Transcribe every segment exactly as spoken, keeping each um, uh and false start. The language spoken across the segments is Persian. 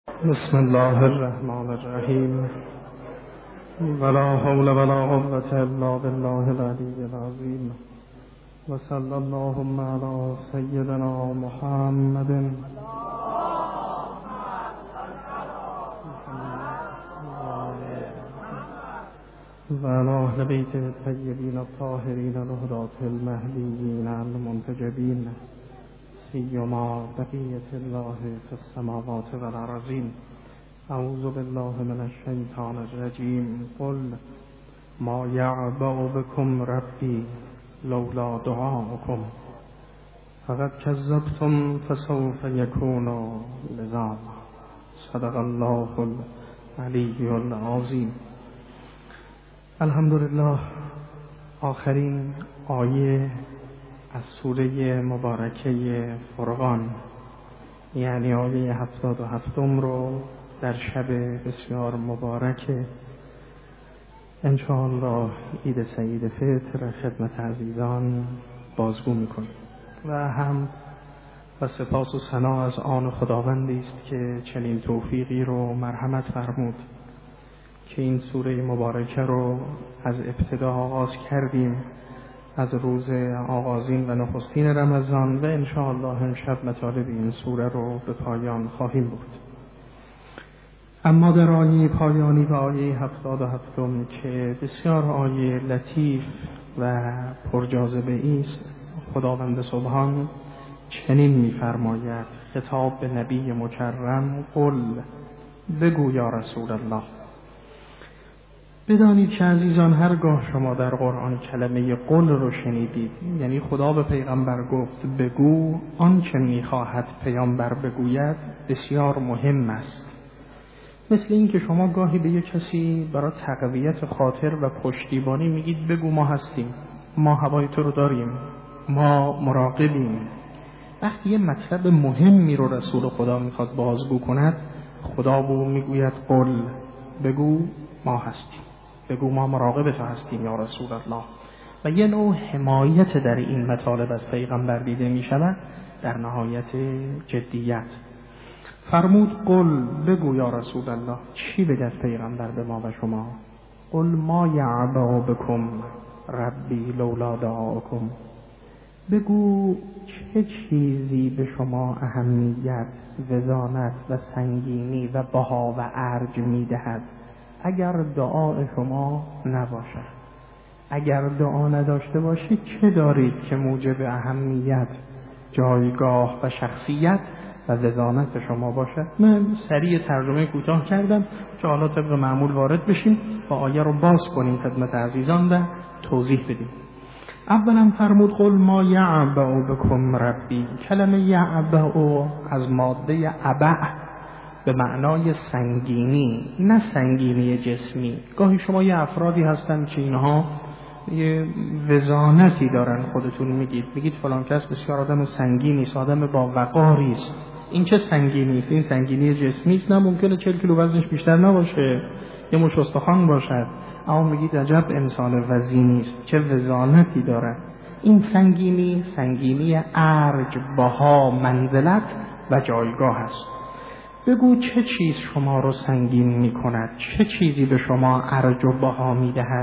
بسم الله الرحمن الرحیم ولا حول ولا قوة الا بالله العلی العظیم و صلی اللهم علی سیدنا محمد و علی اهل بیت الطیبین الطاهرین الهداة المهدیین المنتجبین سیما بقیة الله فی السماوات والارضین. اعوذ بالله من الشیطان الرجیم. قل ما یعبأ بكم ربی لولا دعاؤکم فقد کذبتم فسوف یکون لزاما. صدق الله العلی العظیم. الحمدلله. آخرین آیه از سوره مبارکه فرقان، یعنی آیه هفتاد و هفتم رو در شب بسیار مبارک انشاءالله عید سعید فطر خدمت عزیزان بازگو میکنیم و هم و سپاس و ثنا از آن خداوندی است که چنین توفیقی رو مرحمت فرمود که این سوره مبارکه رو از ابتدا آغاز کردیم، از روز آغازین و نخستین رمضان، و انشاءالله امشب مطالب این سوره رو به پایان خواهیم برد. اما در آیه پایانی و آیه هفتاد و هفتم که بسیار آیه لطیف و پرجاذبه است، خداوند سبحان چنین می‌فرماید خطاب به نبی مکرم: قل، بگو یا رسول الله. بدانید که عزیزان هرگاه شما در قرآن کلمه قل رو شنیدید، یعنی خدا به پیغمبر گفت بگو، آنچه میخواهد پیامبر بگوید بسیار مهم است. مثل این که شما گاهی به یک کسی برای تقویت خاطر و پشتیبانی میگید بگو ما هستیم، ما هوای تو رو داریم، ما مراقبیم. وقتی یه مطلب مهمی رو رسول خدا میخواد بازگو کند، خدا به او میگوید قل، بگو ما هستیم، بگو ما مراقب تو هستیم یا رسول الله. و یه نوع حمایت در این مطالب از پیغمبر دیده می شود در نهایت جدیت. فرمود قل، بگو یا رسول الله. چی بگد پیغمبر به ما و شما؟ قل ما یعبأ بکم ربی لولا دعاؤکم. بگو چه چیزی به شما اهمیت، وزانت و سنگینی و بها و ارج می دهد اگر دعای شما نباشد. اگر دعا نداشته باشید چه دارید که موجب اهمیت، جایگاه و شخصیت و وزانت شما باشد؟ من سریع ترجمه کوتاه کردم که حالا طبق معمول وارد بشیم و آیه رو باز کنیم خدمت عزیزان و توضیح بدیم. اولا فرمود قل ما یعبأ بکم ربی. کلمه یعبأ از ماده عبأ به معنای سنگینی، نه سنگینی جسمی. گاهی شما یه افرادی هستن که اینها یه وزانتی دارن، خودتون میگید میگید فلان کس بسیار آدم سنگینی است، آدم با وقاری است. این چه سنگینی است؟ این سنگینی جسمی است. نه، ممکنه چهل کیلو وزنش بیشتر نباشه، یه مش استخوان باشد، اما میگید عجب انسان وزینی است، چه وزانتی داره. این سنگینی سنگینی ارج، بها، منزلت و جایگاه است. بگو چه چیز شما رو سنگین می کند، چه چیزی به شما ارج و بها می دهد.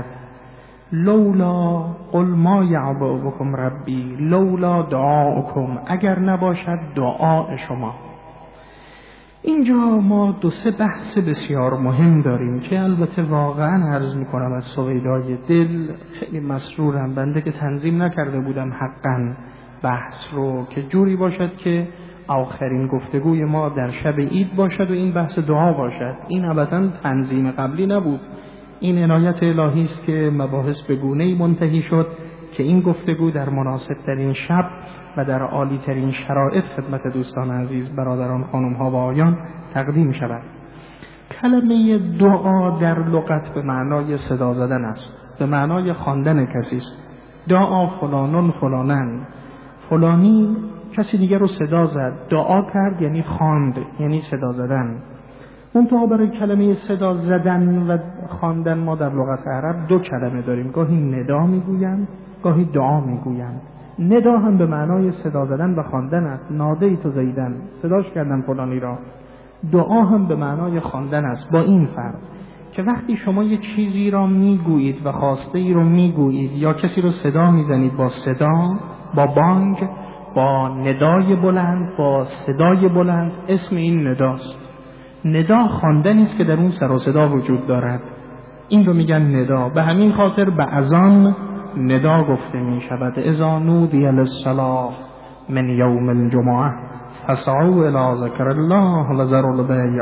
لولا، قل ما یعبأ بکم ربی لولا دعاؤکم، اگر نباشد دعای شما. اینجا ما دو سه بحث بسیار مهم داریم که البته واقعا عرض می کنم از سویدای دل خیلی مسرورم، بنده که تنظیم نکرده بودم حقا بحث رو که جوری باشد که آخرین گفتگوی ما در شب عید باشد و این بحث دعا باشد. این البته تنظیم قبلی نبود، این عنایت الهی است که مباحث به گونه‌ای منتهی شد که این گفتگو در مناسب ترین شب و در عالی ترین شرایط خدمت دوستان عزیز، برادران، خانم ها و آیان تقدیم شود. کلمه دعا در لغت به معنای صدا زدن است، به معنای خواندن کسی است. دعا فلانون فلانن، فلانی کسی دیگر رو صدا زد. دعا کرد یعنی خواند، یعنی صدا زدن. منتها برای کلمه صدا زدن و خواندن ما در لغت عرب دو کلمه داریم، گاهی ندا میگویند، گاهی دعا میگویند. ندا هم به معنای صدا زدن و خواندن است. ناده ای تو زیدن، صداش کردن فلانی را. دعا هم به معنای خواندن است، با این فرق که وقتی شما یه چیزی را میگویید و خواسته ای رو میگویید یا کسی رو صدا میزنید با صدا، با بانگ، با ندای بلند، با صدای بلند، اسم این نداست. ندا خواندنی است که در اون سر و صدا وجود دارد، این رو میگن ندا. به همین خاطر به اذان ندا گفته می شود. اذا نودی للصلاة من یوم الجمعه فاسعوا الی ذکر الله و ذروا البیع.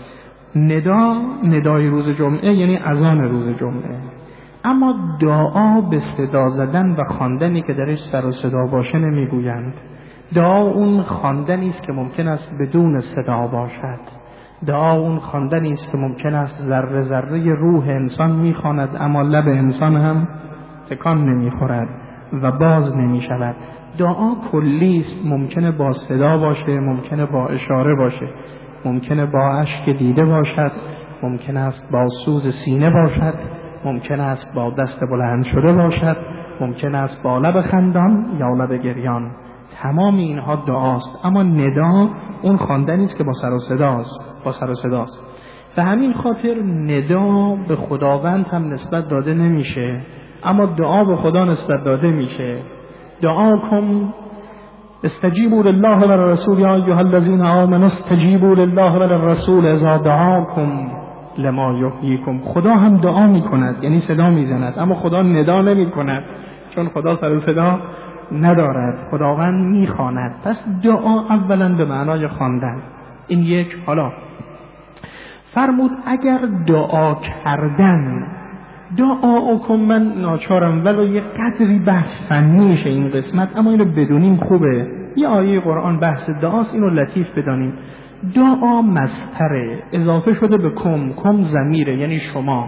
ندا ندای روز جمعه یعنی اذان روز جمعه. اما دعا به صدا زدن و خواندنی که درش سر و صدا باشه نمیگویند. دعا اون خواندنی است که ممکن است بدون صدا باشد. دعا اون خواندنی است که ممکن است ذره ذره روح انسان میخواند اما لب انسان هم تکان نمیخورد و باز نمیشود. دعا کلی است، ممکنه با صدا باشه، ممکنه با اشاره باشه، ممکنه با اشک دیده باشد، ممکن است با سوز سینه باشد، ممکن است با دست بلند شده باشد، ممکن است با لب خندان یا لب گریان. تمام اینها دعاست. اما ندا اون خواندنی است که با سر و صداست، با سر و صداست. به همین خاطر ندا به خداوند هم نسبت داده نمیشه، اما دعا به خدا نسبت داده میشه. دعاکم استجیبوا لله و للرسول یا ایها الذین آمنوا استجیبوا لله و للرسول اذا دعاکم لما یحییکم. خدا هم دعا میکند، یعنی صدا میزند، اما خدا ندا نمیکند، چون خدا سر و صدا ندارد. خداوند میخواند. پس دعا اولا به معنای خواندن. این یک. حالا فرمود اگر دعا کردن، دعاکم، من ناچارم ولو یه قدری بحث فنی میشه این قسمت، اما اینو بدونیم خوبه. یه آیه قرآن بحث دعاست، اینو لطیف بدانیم. دعا مصدره، اضافه شده به کم، کم ضمیره یعنی شما.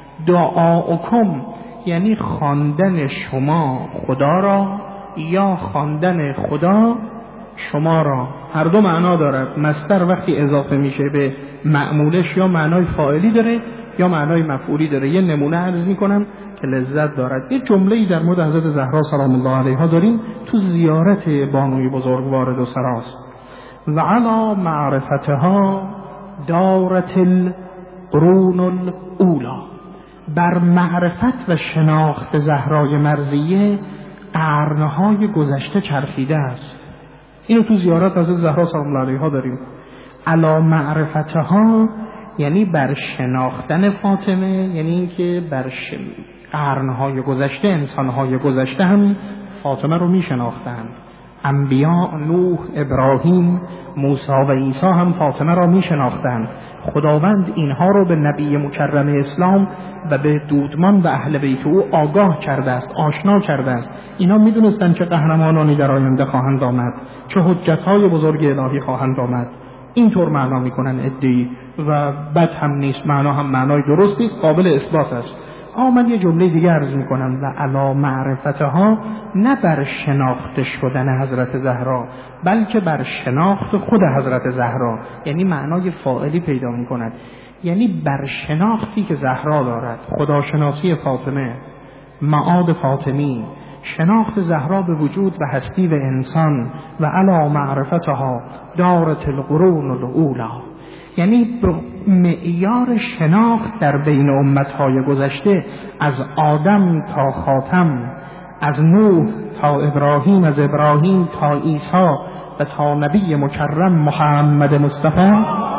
دعاکم یعنی خواندن شما خدا را یا خواندن خدا شما را. هر دو معنا دارد. مصدر وقتی اضافه میشه به معمولش یا معنای فاعلی داره یا معنای مفعولی داره. یه نمونه عرض میکنم که لذت دارد. یه جمله‌ای در مورد حضرت زهرا سلام الله علیها داریم تو زیارت بانوی بزرگوار دو سراست. و علی معرفتها دارت القرون الاولی، بر معرفت و شناخت زهرای مرضیه قرنهای گذشته چرخیده است. اینو تو زیارت حضرت زهرا سلام الله علیها داریم. علی معرفتها یعنی بر شناختن فاطمه، یعنی اینکه بر ش... قرنهای گذشته، انسانهای گذشته هم فاطمه رو می شناختند. انبیا نوح، ابراهیم، موسی و عیسی هم فاطمه را می شناختند. خداوند اینها رو به نبی مکرم اسلام و به دودمان و اهل بیت او آگاه کرده است، آشنا کرده است. اینا می دونستند چه قهرمانانی در آینده خواهند آمد، چه حجتهای بزرگ الهی خواهند آمد. اینطور معنا میکنن ادعی و بد هم نیست، معنا هم معنای درستی است، قابل اثبات است. اما من یه جمله دیگه عرض میکنم و علی معرفتها، نه بر شناخته شدن حضرت زهرا بلکه بر شناخت خود حضرت زهرا، یعنی معنای فاعلی پیدا میکند، یعنی بر شناختی که زهرا دارد، خداشناسی فاطمه، معاد فاطمی، شناخت زهرا به وجود و هستی و انسان. و علی معرفتها دارت القرون الاولی، یعنی معیار شناخت در بین امتهای گذشته، از آدم تا خاتم، از نوح تا ابراهیم، از ابراهیم تا عیسی و تا نبی مکرم محمد مصطفی،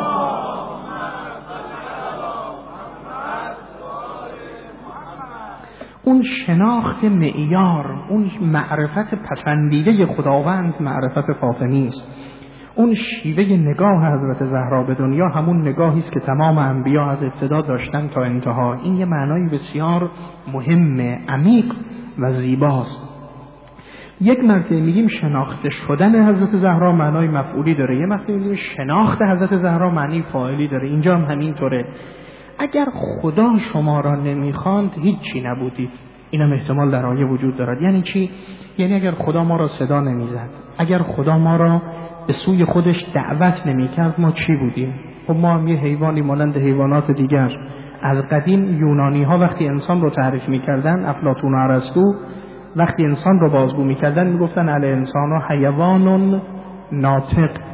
اون شناخت معیار، اون معرفت پسندیده خداوند معرفت فاطمی است. اون شیوه نگاه حضرت زهرا به دنیا همون نگاهی است که تمام انبیا از ابتدا داشتن تا انتها. این یه معنای بسیار مهم، عمیق و زیباست. یک مرتبه میگیم شناخته شدن حضرت زهرا معنای مفعولی داره، یه مرتبه میگیم شناخت حضرت زهرا معنی فاعلی داره. اینجا هم همینطوره. اگر خدا شما را نمیخواند هیچی نبودید. اینم احتمال در آیه وجود دارد. یعنی چی؟ یعنی اگر خدا ما را صدا نمیزد، اگر خدا ما را به سوی خودش دعوت نمیکرد، ما چی بودیم؟ خب ما هم یه حیوانی مانند حیوانات دیگر. از قدیم یونانی ها وقتی انسان رو تعریف میکردن، افلاطون و ارسطو وقتی انسان رو بازگو میکردن میگفتن ال انسان حیوان ناطق،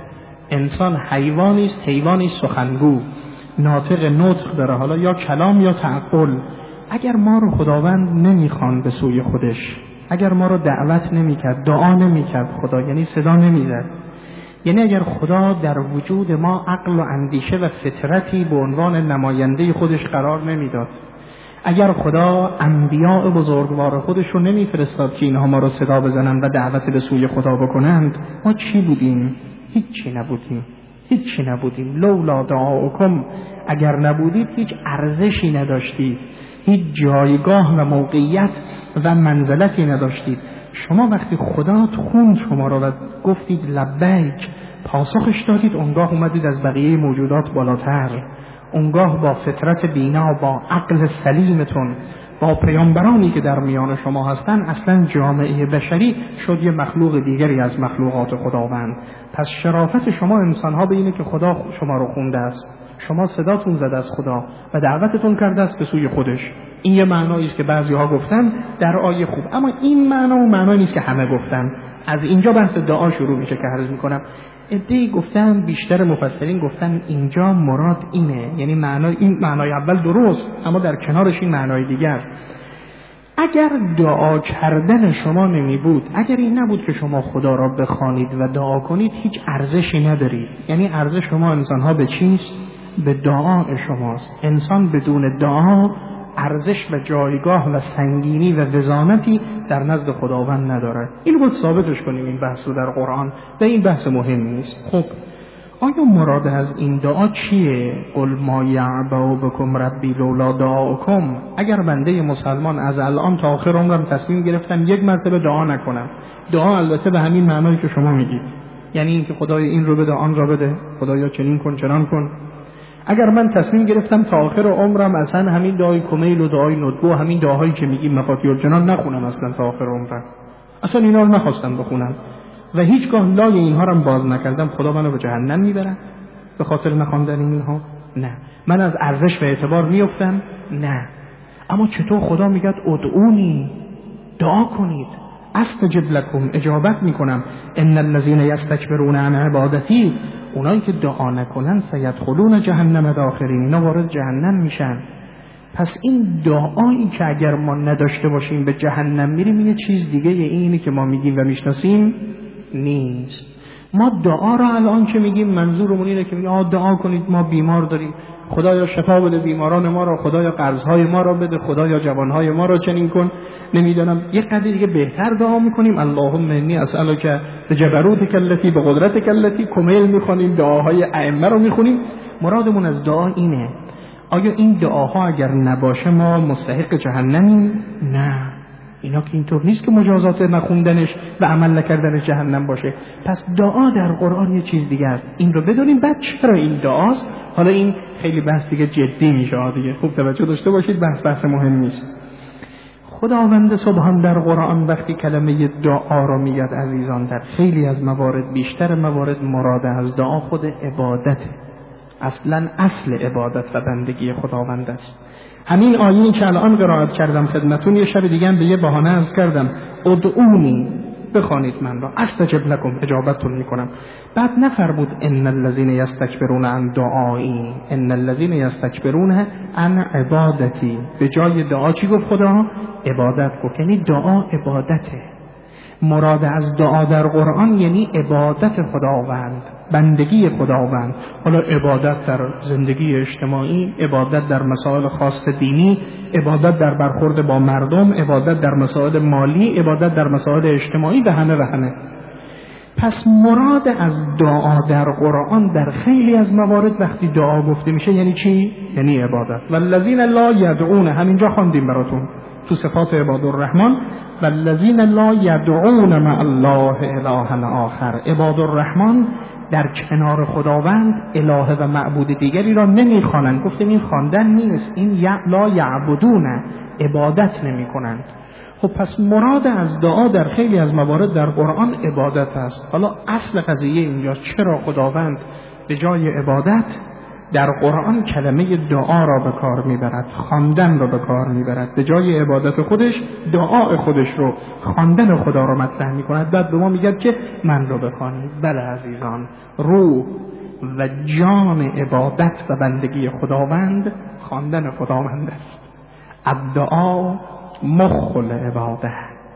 انسان حیوانی است، حیوانی سخنگو، ناطق نطق داره، حالا یا کلام یا تعقل. اگر ما رو خداوند نمیخوان به سوی خودش، اگر ما رو دعوت نمیکرد، دعا نمیکرد خدا، یعنی صدا نمیزد، یعنی اگر خدا در وجود ما عقل و اندیشه و فطرتی به عنوان نماینده خودش قرار نمیداد، اگر خدا انبیاء بزرگوار خودش رو نمیفرستاد که اینها ما رو صدا بزنن و دعوت به سوی خدا بکنند، ما چی بودیم؟ هیچی نبودیم، هیچی نبودیم. لولا دعاؤکم، اگر نبودید هیچ ارزشی نداشتید، هیچ جایگاه و موقعیت و منزلتی نداشتید. شما وقتی خدا خوند شما رو و گفتید لبیک، پاسخش دادید، اونگاه اومدید از بقیه موجودات بالاتر. اونگاه با فطرت بینا، با عقل سلیمتون، با پیامبرانی که در میان شما هستن، اصلا جامعه بشری شد یه مخلوق دیگری از مخلوقات خداوند. پس شرافت شما انسان‌ها به اینه که خدا شما رو خونده است، شما صداتون زده از خدا و دعوتتون کرده است به سوی خودش. این یه معنایی است که بعضی‌ها گفتن در آیه خوب، اما این معنا و معنایی نیست که همه گفتن. از اینجا بحث دعا شروع میشه که عرض میکنم. عده‌ای گفتن، بیشتر مفسرین گفتن اینجا مراد اینه، یعنی معنای این معنای اول درست، اما در کنارش این معنای دیگر. اگر دعا کردن شما نمی بود، اگر این نبود که شما خدا را بخوانید و دعا کنید، هیچ ارزشی ندارید. یعنی ارزش شما انسان‌ها به چیست؟ به دعا شماست. انسان بدون دعا ارزش و جایگاه و سنگینی و وزانتی در نزد خداوند نداره. اینو باید ثابتش کنیم این بحثو در قرآن و این بحث مهم نیست. خب آیا مراد از این دعا چیه؟ قل ما یعبأ بکم ربی لولا دعاؤکم. اگر بنده مسلمان از الان تا آخر عمرم تصمیم گرفتم یک مرتبه دعا نکنم، دعا البته به همین معنایی که شما میگید، یعنی اینکه خدای این رو بده آن را بده، خدایا چنین کن چنان کن، اگر من تصمیم گرفتم تا آخر عمرم اصلا همین دعای کمیل و دعای ندبو، همین دعاهایی که میگیم مفاتیح الجنان نخونم اصلا تا آخر عمرم، اصلا اینا رو نخواستم بخونم و هیچگاه لای اینها رو باز نکردم، خدا منو به جهنم میبره به خاطر نخواندن اینها؟ نه. من از ارزش و اعتبار میافتم؟ نه. اما چطور خدا میگه ادعونی، دعا کنید، استجب لکم، اجابت میکنم، ان الذين یستکبرون عن عبادتی، اونایی که دعا نکنن سیدخلون جهنم داخرین، اینا وارد جهنم میشن. پس این دعایی که اگر ما نداشته باشیم به جهنم میریم، یه چیز دیگه یه اینی که ما میگیم و میشناسیم نیست. ما دعا را الان که میگیم منظورمون اینه که میگیم آه دعا کنید ما بیمار داریم، خدایا شفا بده بیماران ما را، خدایا قرضهای ما را بده، خدایا جوانهای ما را چنین کن، نمیدونم یه قدری دیگه بهتر دعا میکنیم، اللهم انی اسالک بجبروتک التی بقدرتک التی، کمیل میخونیم، دعاهای ائمه رو میخونیم. مرادمون از دعا اینه. آیا این دعاها اگر نباشه ما مستحق جهنمیم؟ نه. اینا که اینطور نیست که مجازات نخوندنش و عمل نکردنش جهنم باشه. پس دعا در قرآن یه چیز دیگه است. این رو بدونیم. بعد چرا این دعاست؟ حالا این خیلی بحث دیگه جدی میشه دیگه. خوب توجه داشته باشید، بحث بحث مهم نیست. خداوند سبحان در قرآن وقتی کلمه دعا را میگه عزیزان، در خیلی از موارد، بیشتر موارد، مراد از دعا خود عبادته. اصلا اصل عبادت و بندگی خداوند است. همین آیه‌ای که الان قرائت کردم خدمتون، یه شب دیگه به یه بهانه عرض کردم، ادعونی، بخوانید من را، استجب لکم، اجابتتون میکنم. بعد نفرمود ان الذين یستکبرون عن دعایی، ان الذين یستکبرون عن عبادتی. به جای دعا چی گفت خدا؟ عبادت گفت. یعنی دعا عبادته. مراد از دعا در قرآن یعنی عبادت خداوند، بندگی خداوند. حالا عبادت در زندگی اجتماعی، عبادت در مسائل خاص دینی، عبادت در برخورد با مردم، عبادت در مسائل مالی، عبادت در مسائل اجتماعی و همه و همه. پس مراد از دعا در قرآن در خیلی از موارد وقتی دعا گفته میشه یعنی چی؟ یعنی عبادت. والذین لا یدعون، همینجا خواندیم براتون تو صفات عباد الرحمن، والذین لا یدعون مع الله اله آخر. عباد الرحمن در کنار خداوند اله و معبود دیگری را نمیخوانند. گفتیم این خواندن نیست، این لا یعبدون، عبادت نمیکنند. خب پس مراد از دعا در خیلی از موارد در قرآن عبادت است. حالا اصل قضیه اینجاست چرا خداوند به جای عبادت در قرآن کلمه دعا را به کار میبرد، خواندن را به کار میبرد. به جای عبادت خودش دعای خودش رو، خواندن خدا رو مطرح میکند. بعد به ما میگه که من رو بخوانید. بله عزیزان، روح و جان عبادت و بندگی خداوند خواندن خداوند است. الدعا مخ العباده،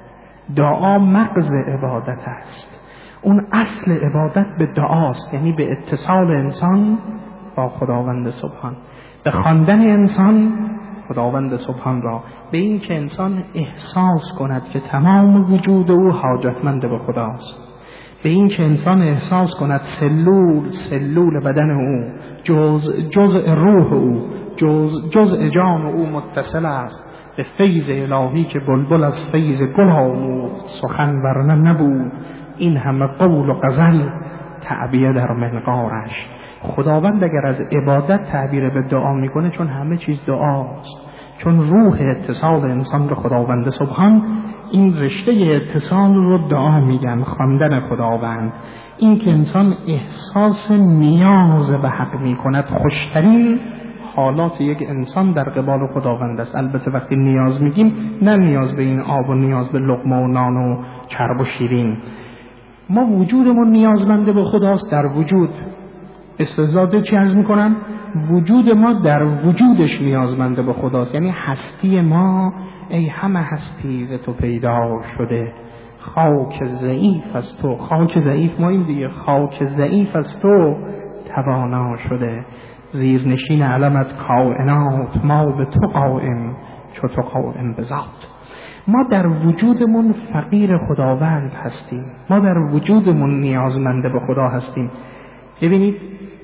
دعا مغز عبادت است. اون اصل عبادت به دعاست، یعنی به اتصال انسان با خداوند سبحان، به خواندن انسان خداوند سبحان را، به این که انسان احساس کند که تمام وجود او حاجتمند به خداست، به این که انسان احساس کند سلول سلول بدن او، جز جزء روح او، جز جزء جان او متصل است به فیض الهی که بلبل از فیض گل آموخت، سخن ورنه نبود این همه قول و غزل تعبیه در منقارش. خداوند اگر از عبادت تعبیر به دعا میکنه، چون همه چیز دعاست، چون روح اتصال انسان به خداوند سبحان، این رشته اتصال رو دعا میگن، خواندن خداوند. این که انسان احساس نیاز به حق میکند، خوشترین حالات یک انسان در قبال خداوند است. البته وقتی نیاز میگیم، نه نیاز به این آب و نیاز به لقمه و نان و چرب و شیرین. ما وجودمون نیازمنده به خداست. در وجود استزاده چی عرض میکنن؟ وجود ما در وجودش نیازمنده به خداست. یعنی هستی ما، ای همه هستی ز تو پیدا شده، خاک ضعیف از تو، خاک ضعیف ما این دیگه، خاک ضعیف از تو توانا شده، زیرنشین علمت کائنات، ما به تو قائم چو تو قائم به ذات. ما در وجودمون فقیر خداوند هستیم، ما در وجودمون نیازمنده به خدا هستیم. ببینید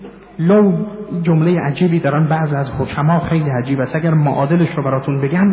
لو جمله عجیبی دارن بعض از حکما، خیلی عجیب است. اگر معادلش رو براتون بگم،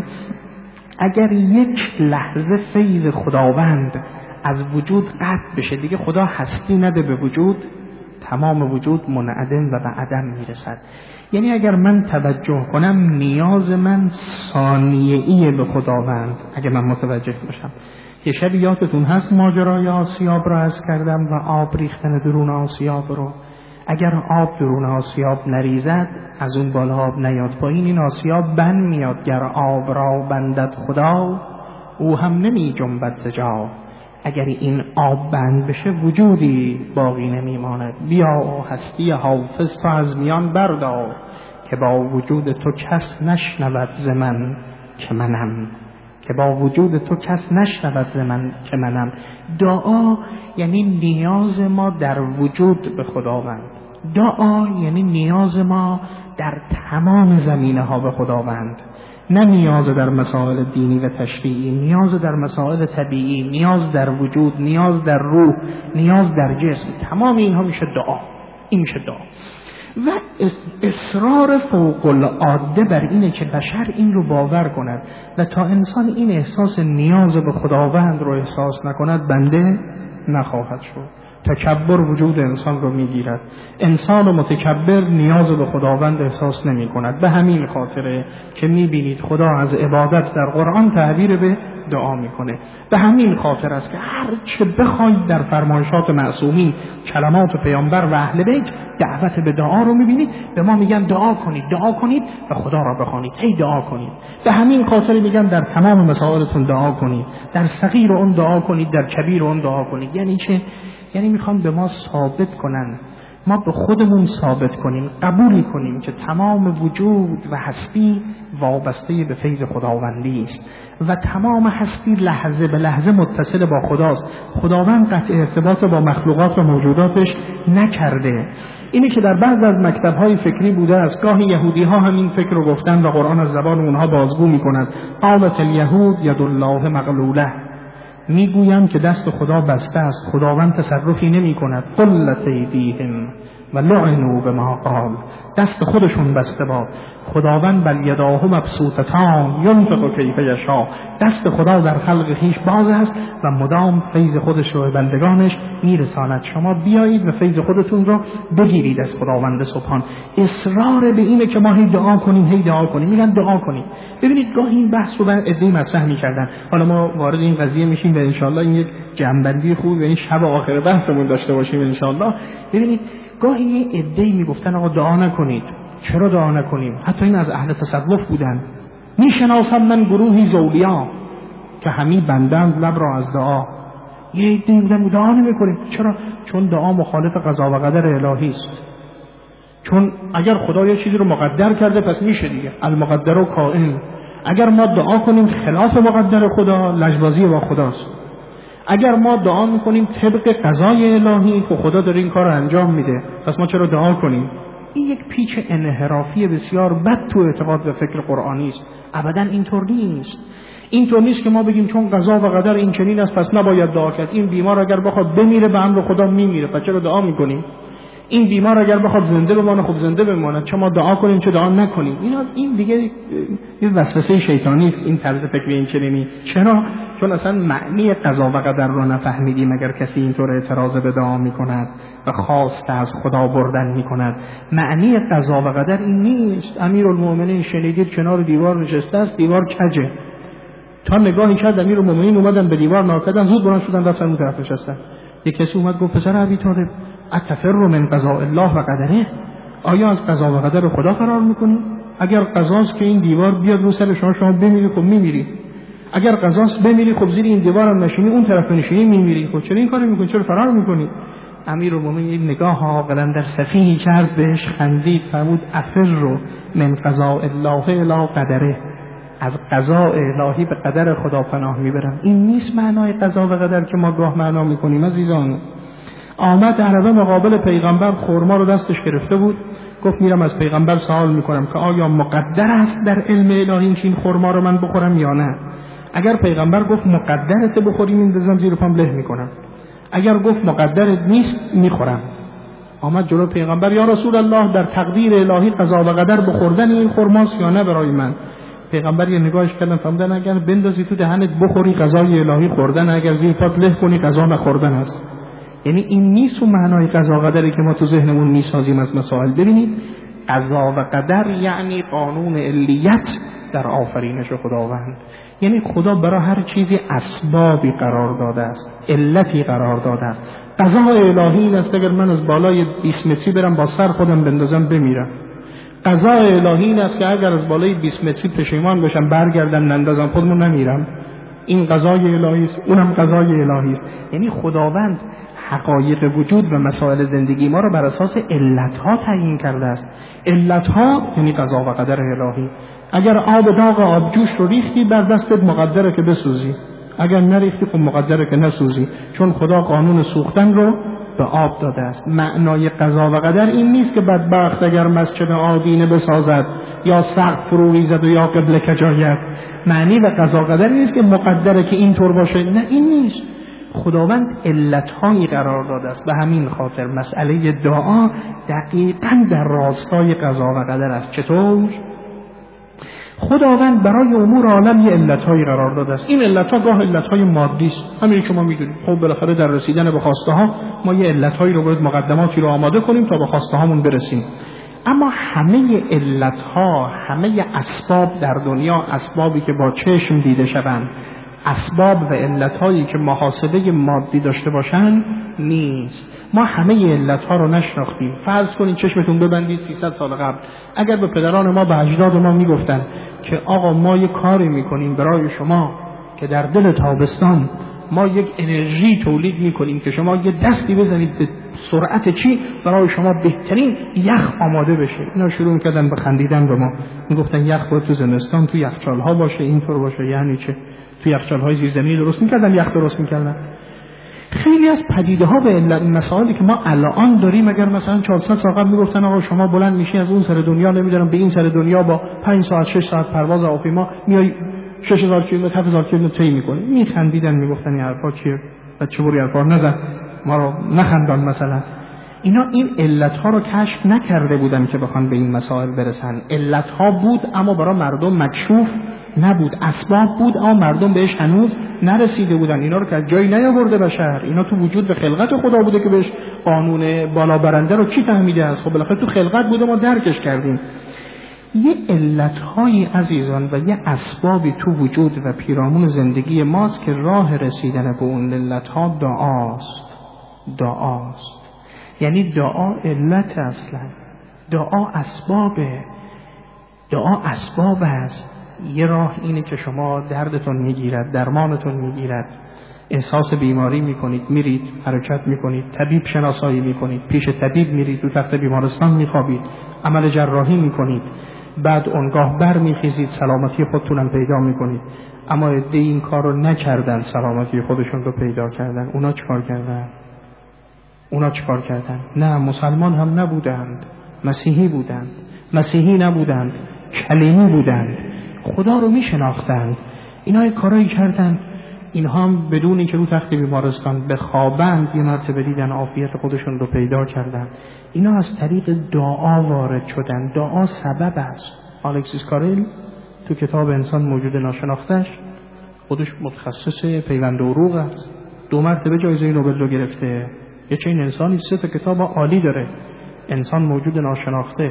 اگر یک لحظه فیض خداوند از وجود قطع بشه، دیگه خدا هستی نده به وجود، تمام وجود منعدم و به عدم میرسد. یعنی اگر من توجه کنم، نیاز من ثانیه‌ای به خداوند، اگر من متوجه باشم. یه شب یادتون هست ماجرای آسیاب را عرض کردم و آب ریختن درون آسیاب رو. اگر آب درون آسیاب نریزد، از اون بالا آب نیاد پایین، این آسیاب بند میاد. گر آب را بندد خدا، او هم نمی جنبد ز جا. اگر این آب بند بشه، وجودی باقی نمیماند. بیا هستی حافظ تو از میان بردار، که با وجود تو کس نشنود ز من که منم، که با وجود تو کس نشنود ز من که منم. دعا یعنی نیاز ما در وجود به خداوند. دعا یعنی نیاز ما در تمام زمینه ها به خداوند، نه نیاز در مسائل دینی و تشریعی، نیاز در مسائل طبیعی، نیاز در وجود، نیاز در روح، نیاز در جسم. تمام اینها میشه دعا. این میشه دعا. و اصرار فوق العاده بر اینه که بشر این رو باور کند و تا انسان این احساس نیاز به خداوند رو احساس نکند، بنده نخواهد شد. تکبر وجود انسان رو میگیرد. انسان متکبر نیاز به خداوند احساس نمی کند. به همین خاطره که میبینید خدا از عبادت در قرآن تعبیر به دعا میکنه. به همین خاطر است که هر چه بخواید در فرمایشات معصومین، کلمات پیامبر و اهل بیت، دعوت به دعا رو میبینید. به ما میگن دعا کنید، دعا کنید و خدا را بخوانید، هی دعا کنید. به همین خاطر میگن در تمام مسائلتون دعا کنید، در صغیر اون دعا کنید، در کبیر اون دعا کنید. یعنی چه؟ یعنی میخوان به ما ثابت کنن، ما به خودمون ثابت کنیم، قبول کنیم که تمام وجود و هستی وابسته به فیض خداوندی است و تمام هستی لحظه به لحظه متصل با خداست. خداوند قطع ارتباط با مخلوقات و موجوداتش نکرده. اینی که در بعض از مکتب‌های فکری بوده است، گاهی یهودی‌ها همین فکر رو گفتن و قرآن از زبان اونها بازگو می‌کند. قالت الیهود ید الله مغلوله، میگویم که دست خدا بسته است، خداوند تصرفی نمی کند. قلت ایدیهم و لعنوا بما قال، دست خودشون بسته باد. خداوند بل یداه مبسوطتان ینفق کیف یشاء، دست خدا در خلق خویش باز است و مدام فیض خودش رو به بندگانش میرساند. شما بیایید و فیض خودتون رو بگیرید از خداوند سبحان. اصرار به اینه که ما هی دعا کنیم، هی دعا کنیم. میگن دعا کنیم. ببینید گاهی این بحث رو بر عده‌ای مطرح می‌کردن. حالا ما وارد این قضیه میشیم و انشالله این یک جنبندی خوب، یعنی شب آخر بحثمون داشته باشیم انشالله. ببینید گاهی یه عده‌ای میگفتن آقا دعا نکنید، چرا دعا نکنیم؟ حتی این از اهل تصوف بودن. میشناسم من گروهی زولیا که همین بندند لب را از دعا. یه عده بودن دعا نمیکنیم. چرا؟ چون دعا مخالف قضا و قدر الهی است. چون اگر خدا یه چیزی رو مقدر کرده پس میشه دیگه، المقدر و کائن. اگر ما دعا کنیم خلاف مقدر خدا، لجبازی با خداست. اگر ما دعا میکنیم طبق قضای الهی، خب خدا داره این کار رو انجام میده، پس ما چرا دعا کنیم؟ این یک پیچ انحرافی بسیار بد تو اعتقاد و فکر قرآنی است. ابدا اینطور نیست. اینطور نیست که ما بگیم چون قضا و قدر این چنین است پس نباید دعا کرد. این بیمار اگر بخواد بمیره به امر خدا میمیره، پس چرا دعا میکنیم؟ این بیمار اگر بخواد زنده بمانه خب زنده بمانه، چه ما دعا کنیم چه دعا نکنیم. اینا این دیگه یه وسوسه شیطانی است، این طرز فکر این چنینی. چرا؟ چون اصلا معنی قضا و قدر رو نفهمیدیم. اگر کسی اینطور اعتراض به دعا میکند و خواست از خدا بردن میکند، معنی قضا و قدر این نیست. امیرالمومنین شنیدید کنار دیوار نشسته است، دیوار کجه، تا نگاهی کرد امیرالمومنین اومدن به دیوار ناکدن، زود بلند شدن رفتن اون طرف نشستن. یک کسی اومد گفت پسر ابی طالب اتفر من قضاء الله و قدره، آیا از قضا و قدر خدا فرار میکنی؟ اگر قضاست که این دیوار بیاد رو سر شما شما بمیری، خب میمیری. اگر قضاست بمیری، خب زیر این دیوار هم نشینی اون طرف نشینی میمیری. خب چرا این کارو میکنی؟ چرا فرار میکنی؟ امیرالمومنین نگاه عاقلا در سفیهی کرد، بهش خندید، فرمود افر من قضاء الله الی قدره، از قضاء الهی به قدر خدا پناه میبرم. این نیست معنای قضا و قدر که ما گاه معنا میکنیم عزیزان. آمد عربه مقابل پیغمبر، خرما رو دستش گرفته بود، گفت میرم از پیغمبر سوال میکنم که آیا مقدر است در علم الهی که این خرما رو من بخورم یا نه؟ اگر پیغمبر گفت مقدرته بخوری، میندازم زیر پام له میکنم. اگر گفت مقدرت نیست میخورم. آمد جلو پیغمبر، یا رسول الله در تقدیر الهی قضا و قدر بخوردن این خرماست یا نه برای من؟ پیغمبر یه نگاهش کردن، فهمیدن اگر بندازی تو دهنت بخوری قضای الهی خوردن، اگر زیر پات له کنی قضا نخوردن است. یعنی این نیست و معنای قضا و قدری که ما تو ذهنمون میسازیم از مسائل. ببینید قضا و قدر یعنی قانون علیت در آفرینش خداوند. یعنی خدا برای هر چیزی اسبابی قرار داده است، علتی قرار داده است. قضا الهی این است اگر من از بالای بیست متری برم با سر خودم بندازم بمیرم. قضا الهی این است که اگر از بالای بیست متری پشیمان بشم برگردم نندازم خودمون نمیرم. این قضای الهی است، اونم قضای الهی است. یعنی خداوند حقایق وجود و مسائل زندگی ما رو بر اساس علتها تعیین کرده است. علتها یعنی قضا و قدر الهی. اگر آب داغ آب جوش رو ریختی بر دستت مقدره که بسوزی، اگر نریختی خب مقدره که نسوزی، چون خدا قانون سوختن رو به آب داده است. معنای قضا و قدر این نیست که بدبخت اگر مسجد آدینه بسازد یا سقف فرو ریزد و یا قبله کجاید. معنی و قضا و قدر نیست که مقدره که اینطور باشه، نه این نیست. خداوند علتهایی قرار داده است. به همین خاطر مسئله دعا دقیقاً در راستای قضا و قدر است. چطور؟ خداوند برای امور عالم یه علتهایی قرار داده است. این علتها گاه علتهای مادی است، همین که ما میدونیم. خب بالاخره در رسیدن به خواسته ها ما یه علتهایی رو باید مقدماتی رو آماده کنیم تا به خواسته هامون برسیم. اما همه علتها، همه اسباب در دنیا، اسبابی که با چشم دیده شوند، اسباب و علتهایی که محاسبه مادی داشته باشن نیست. ما همه علتها رو نشناختیم. فرض کنید چشمتون ببندید سیصد سال قبل اگر به پدران ما، به اجداد ما میگفتن که آقا ما یک کاری میکنیم برای شما که در دل تابستان ما یک انرژی تولید میکنیم که شما یه دستی بزنید به سرعت چی برای شما بهترین یخ آماده بشه، اینا شروع کردن به خندیدن به ما. میگفتن یخ باید تو زمستان تو یخچال‌ها باشه، اینطور باشه. یعنی چه؟ تو یخچال‌های زیرزمینی درست میکردن، یخ درست میکردن. خیلی از پدیده ها و مسائلی که ما الان داریم، اگر مثلا چهارصد سال قبل میگفتن آقا شما بلند میشین از اون سر دنیا نمیدونم به این سر دنیا با پنج ساعت شش ساعت پرواز هواپیما میای شش هزار کیلومتر هفت هزار کیلومتر طی میکنی، میخندیدن میگفتن این حرفا چیه؟ بچه بوری حرفا نزن، ما رو نخندان مثلا. اینا این علت ها رو کشف نکرده بودن که بخوان به این مسائل برسن. علت ها بود اما برای مردم مکشوف نبود. اسباب بود اما مردم بهش هنوز نرسیده بودن. اینا رو که از جایی نیاورده بشر، اینا تو وجود و خلقت خدا بوده که بهش قانون بالا برنده رو کی فهمیده است؟ خب بالاخره تو خلقت بوده، ما درکش کردیم. یه علت‌های عزیزان و یه اسبابی تو وجود و پیرامون زندگی ماست که راه رسیدن به اون علت‌ها دعاست. دعاست. یعنی دعا علت اصلا. دعا اسبابه، دعا اسباب است. یه راه اینه که شما دردتون میگیرد، درمانتون میگیرد، احساس بیماری میکنید، میرید حرکت میکنید، طبیب شناسایی میکنید، پیش طبیب میرید، تو تخت بیمارستان میخوابید، عمل جراحی میکنید، بعد اونگاه بر میخیزید، سلامتی خودتونم پیدا میکنید. اما عده این کار رو نکردن، سلامتی خودشون رو پیدا کردن. اونا چیکار کردن؟ اونا چیکار کردن؟ نه، مسلمان هم نبودند، مسیحی بودند. مسیحی نبودند، کلیمی بودند، خدا رو میشناختند. اینا کارایی کردن. اینها هم بدون اینکه رو تخت بیمارستان بخوابند یه مرتبه دیدن عافیت خودشون رو پیدا کردن. اینا از طریق دعا وارد شدن. دعا سبب است. الکسیس کارل تو کتاب انسان موجود ناشناخته‌اش خودش متخصص پیوند و عروق است، دو مرتبه جایزه نوبل رو گرفته. یه چنین انسانی سه تا کتاب عالی داره. انسان موجود ناشناخته،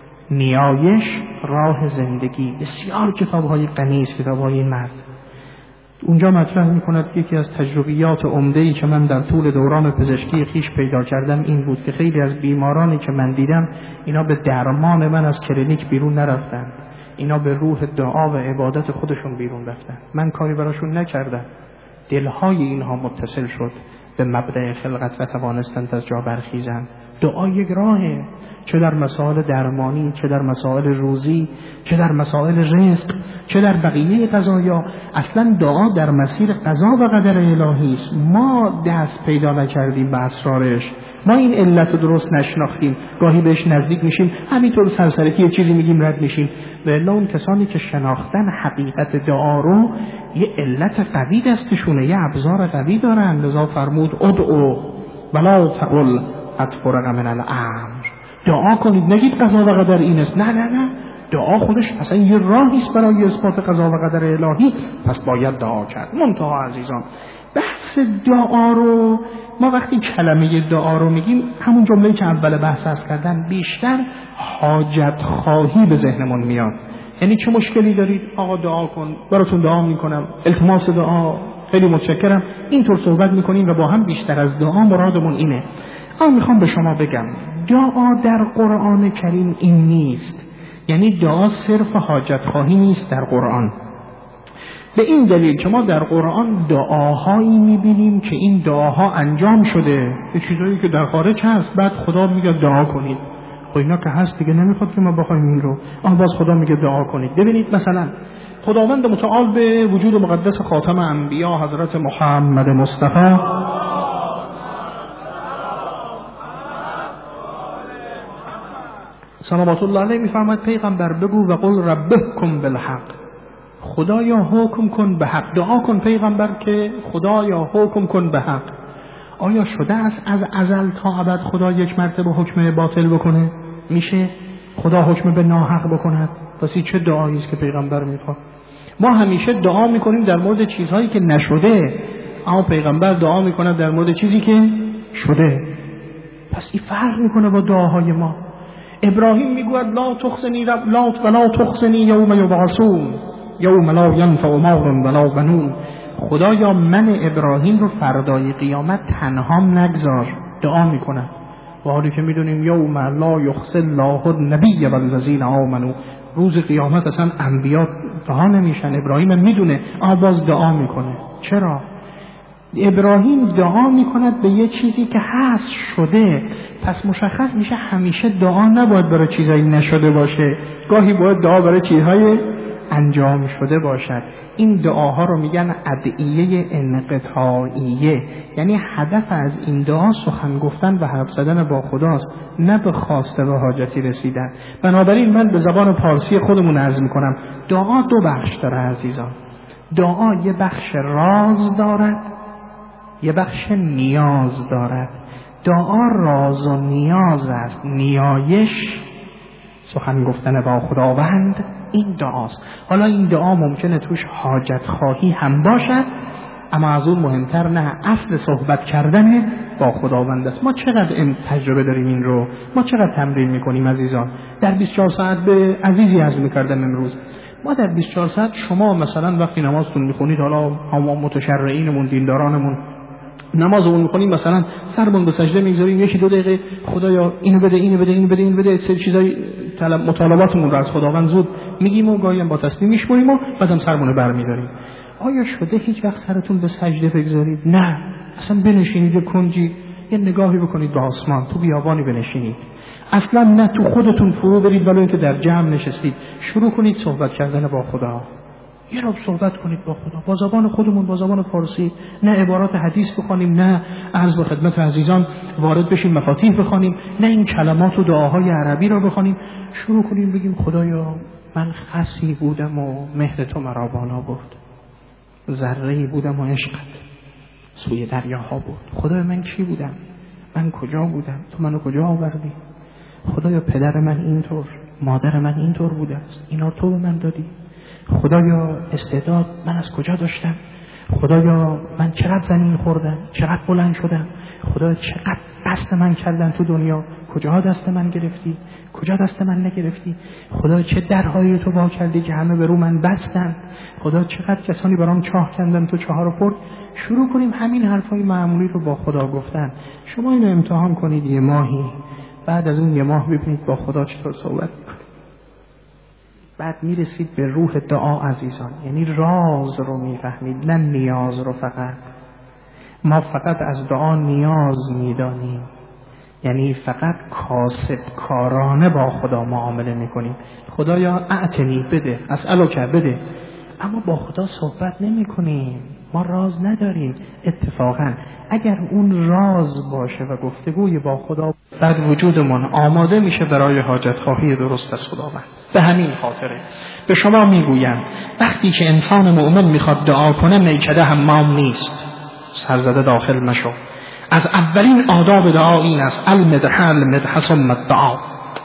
نیایش، راه زندگی، بسیار کتاب‌های غنی است کتاب‌های این مرد. اونجا مطرح می‌کند که یکی از تجربیات عمده‌ای که من در طول دوران پزشکی خیش پیدا کردم این بود که خیلی از بیمارانی که من دیدم اینا به درمان من از کلینیک بیرون نرفتن، اینا به روح دعا و عبادت خودشون بیرون رفتن. من کاری براشون نکردم، دلهای اینها متصل شد به مبدأ خلقت و توانستند از جا برخیزند. دعا یک راهه، چه در مسائل درمانی، چه در مسائل روزی، چه در مسائل رزق، چه در بقیه قضایا. اصلا دعا در مسیر قضا و قدر الهی است. ما دست پیدا نکردیم به اسرارش، ما این علت رو درست نشناختیم، گاهی بهش نزدیک میشیم، همینطور سرسرکی یه چیزی میگیم رد میشیم. ولی اون کسانی که شناختن حقیقت دعا رو یه علت قوی دستشونه، یه ابزار قوی دارن. لذا فرمود ادعو ولا تقل قد فرغ من الامر. دعا کنید، نگید قضا و قدر این است. نه نه نه، دعا خودش اصلا یه راهی است برای اثبات قضا و قدر الهی، پس باید دعا کرد. منتها عزیزان، بحث دعا رو ما وقتی کلمه دعا رو میگیم، همون جمله‌ای که اول بحث از کردن، بیشتر حاجت خواهی به ذهنمون میاد. یعنی چه مشکلی دارید؟ آقا دعا کن، براتون دعا میکنم، التماس دعا، خیلی متشکرم. اینطور صحبت میکنیم و با هم بیشتر از دعا مرادمون اینه. اما میخوام به شما بگم دعا در قرآن کریم این نیست. یعنی دعا صرف حاجت خواهی نیست در قرآن. به این دلیل که ما در قرآن دعاهایی میبینیم که این دعاها انجام شده، یه چیزایی که در خارج هست، بعد خدا میگه دعا کنید. خب اینا که هست دیگه، نمیخواد که ما بخوایم این رو. آه باز خدا میگه دعا کنید. ببینید مثلا خداوند متعال به وجود مقدس خاتم انبیا حضرت محمد مصطفی صلوات الله علیه میفرماید پیغمبر بگو و قل ربکم بالحق، خدایا حکم کن به حق. دعا کن پیغمبر که خدایا حکم کن به حق. آیا شده است از ازل تا ابد خدا یک مرتبه حکم باطل بکنه؟ میشه خدا حکم به ناحق بکند؟ پس چه دعایی است که پیغمبر میخواد؟ ما همیشه دعا میکنیم در مورد چیزهایی که نشده، اما پیغمبر دعا میکنه در مورد چیزی که شده. پس این فرق میکنه با دعاهای ما. ابراهیم میگوید لا تخزنی رب لا ولا تخزنی یوم یبعثون یوم لا ینفع مال ولا بنون. خدایا من ابراهیم رو فردای قیامت تنهام نگذار. دعا میکنه و حالی که میدونیم یوم لا یخزی الله النبی والذین آمنوا، روز قیامت اصلا انبیا رها نمیشن. ابراهیم میدونه اما باز دعا میکنه. چرا؟ ابراهیم دعا میکند به یه چیزی که هست، شده. پس مشخص میشه همیشه دعا نباید برای چیزایی نشده باشه، گاهی باید دعا برای چیزهای انجام شده باشد. این دعاها رو میگن ادعیه انقطاعیه، یعنی هدف از این دعا سخن گفتن و حرف زدن با خداست، نه به خواسته و حاجتی رسیدن. بنابراین من به زبان پارسی خودمون عرض میکنم دعا دو بخش داره عزیزان. دعا یه بخش راز دارد، یه بخش نیاز دارد. دعا راز و نیاز است. نیایش سخن گفتن با خداوند این دعاست. حالا این دعا ممکنه توش حاجت خواهی هم باشد، اما از اون مهمتر نه، اصل صحبت کردن با خداوند است. ما چقدر این تجربه داریم این رو، ما چقدر تمرین میکنیم عزیزان. در بیست و چهار ساعت به عزیزی عرض میکردم امروز، ما در بیست و چهار ساعت شما مثلا وقتی نمازتون میخونید، حالا هم متشرعینمون دیندارانمون نمازمون می‌خونیم مثلا سرمون به سجده می‌گذاریم، یکی دو دقیقه خدایا اینو بده اینو بده اینو بده اینو بده، سری چیزای طلب مطالباتمون رو از خداوند زود میگیم و گاهی هم با تسبیح میشمریم و بعدم سرمون رو برمی‌داریم. آیا شده هیچ وقت سرتون به سجده بگذارید؟ نه، اصلا بنشینید کنجی یه نگاهی بکنید به آسمان، تو بیابانی بنشینید، اصلا نه تو خودتون فرو برید، ولی اینکه در جمع نشستید شروع کنید صحبت کردن با خدا. یه رو صحبت کنید با خدا با زبان خودمون، با زبان فارسی، نه عبارات حدیث بخوانیم، نه عرض به خدمت عزیزان وارد بشیم مفاتیح بخوانیم، نه این کلمات و دعاهای عربی رو بخوانیم. شروع کنیم بگیم خدایا من خسی بودم و مهر تو مرا بالا برد، ذره‌ای بودم و عشقت سوی دریاها برد. خدایا من کی بودم؟ من کجا بودم؟ تو منو کجا آوردی؟ خدایا پدر من اینطور، مادر من اینطور بوده است، اینا تو به من دادی. خدایا استعداد من از کجا داشتم؟ خدایا من چقدر زمین خوردم، چقدر بلند شدم، خدایا چقدر دست من کردن تو دنیا، کجا دست من گرفتی، کجا دست من نگرفتی. خدایا چه درهایی تو وا کردی که همه به رو من بستن. خدا چقدر کسانی برام چاه کندن تو چاه رو پر. شروع کنیم همین حرفای معمولی رو با خدا گفتن. شما اینو امتحان کنید یه ماهی، بعد از اون یه ماه ببینید با خدا چطور صحبت میکنید. بعد میرسید به روح دعا عزیزان، یعنی راز رو میفهمید، نه نیاز رو. فقط ما فقط از دعا نیاز میدانیم، یعنی فقط کاسب کارانه با خدا معامله میکنیم. خدایا اعتنی بده، اسألک بده، اما با خدا صحبت نمی کنیم. ما راز نداریم. اتفاقا اگر اون راز باشه و گفتگوی با خدا، بعد وجودمون آماده میشه برای حاجت خواهی درست از خداوند. به همین خاطره به شما میگویم وقتی که انسان مؤمن میخواد دعا کنه میکده حمام نیست، سرزده داخل مشو. از اولین آداب دعا این است المدح المدح ثم الدعا.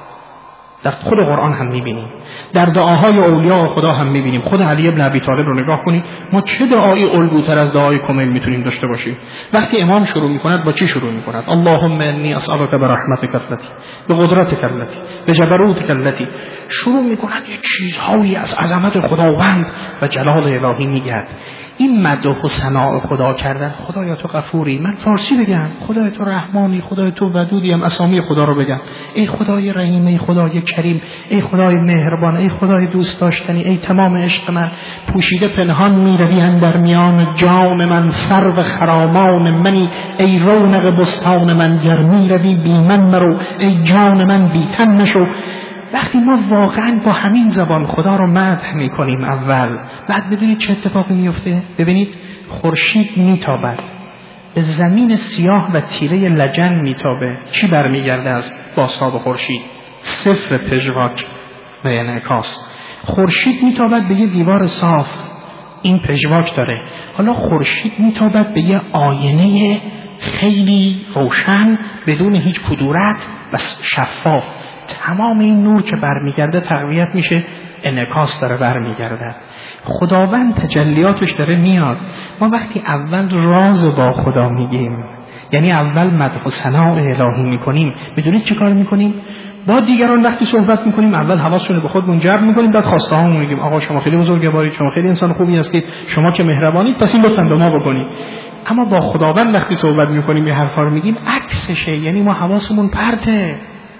در خود قرآن هم میبینیم، در دعاهای اولیاء خدا هم میبینیم. خود علی ابن ابی طالب رو نگاه کنید، ما چه دعایی الگوتر از دعای کمیل میتونیم داشته باشیم؟ وقتی امام شروع میکند با چی شروع میکند؟ اللهم انی اسألک برحمتک التی بقدرتک التی بجبروتک التی. شروع میکند یه چیزهایی از عظمت خداوند و جلال الهی میگه. این مدح و ثناء خدا کردن، خدایا تو غفوری، من فارسی بگم خدای تو رحمانی، خدای تو ودودی، هم اسامی خدا رو بگم. ای خدای رحیم، ای خدای کریم، ای خدای مهربان، ای خدای دوست داشتنی، ای تمام عشق من، پوشیده پنهان میروی اندر میان جان من، سرو خرامان منی، ای رونق بستان من، گر میروی بی من مرو، ای جان من بی تن نشو. وقتی ما واقعا با همین زبان خدا رو مدح میکنیم اول، بعد ببینید چه اتفاقی میفته. ببینید خورشید میتابد، به زمین سیاه و تیره لجن میتابه. چی برمیگرده از بازتاب خورشید؟ صفر پژواک و انعکاس. خورشید میتابد به یه دیوار صاف، این پژواک داره. حالا خورشید میتابد به یه آینه خیلی روشن بدون هیچ کدورت و شفاف. تمام این نور که برمیگرده تقویت میشه، انعکاس داره برمیگرده. خداوند تجلیاتش داره میاد. ما وقتی اول راز با خدا میگیم، یعنی اول مدح و ثناء الهی میکنیم، بدونید چه کار میکنیم؟ با دیگران وقتی صحبت میکنیم اول حواسشون رو به خودمون جلب میکنیم، بعد خواسته هامون میگیم آقا شما خیلی بزرگوارید، شما خیلی انسان خوبی هستید، شما که مهربانید، پس این لطفاً به ما بکنید. اما با خداوند وقتی صحبت میکنیم یه حرفا رو میگیم عکسشه، یعنی ما حواسمون پرته.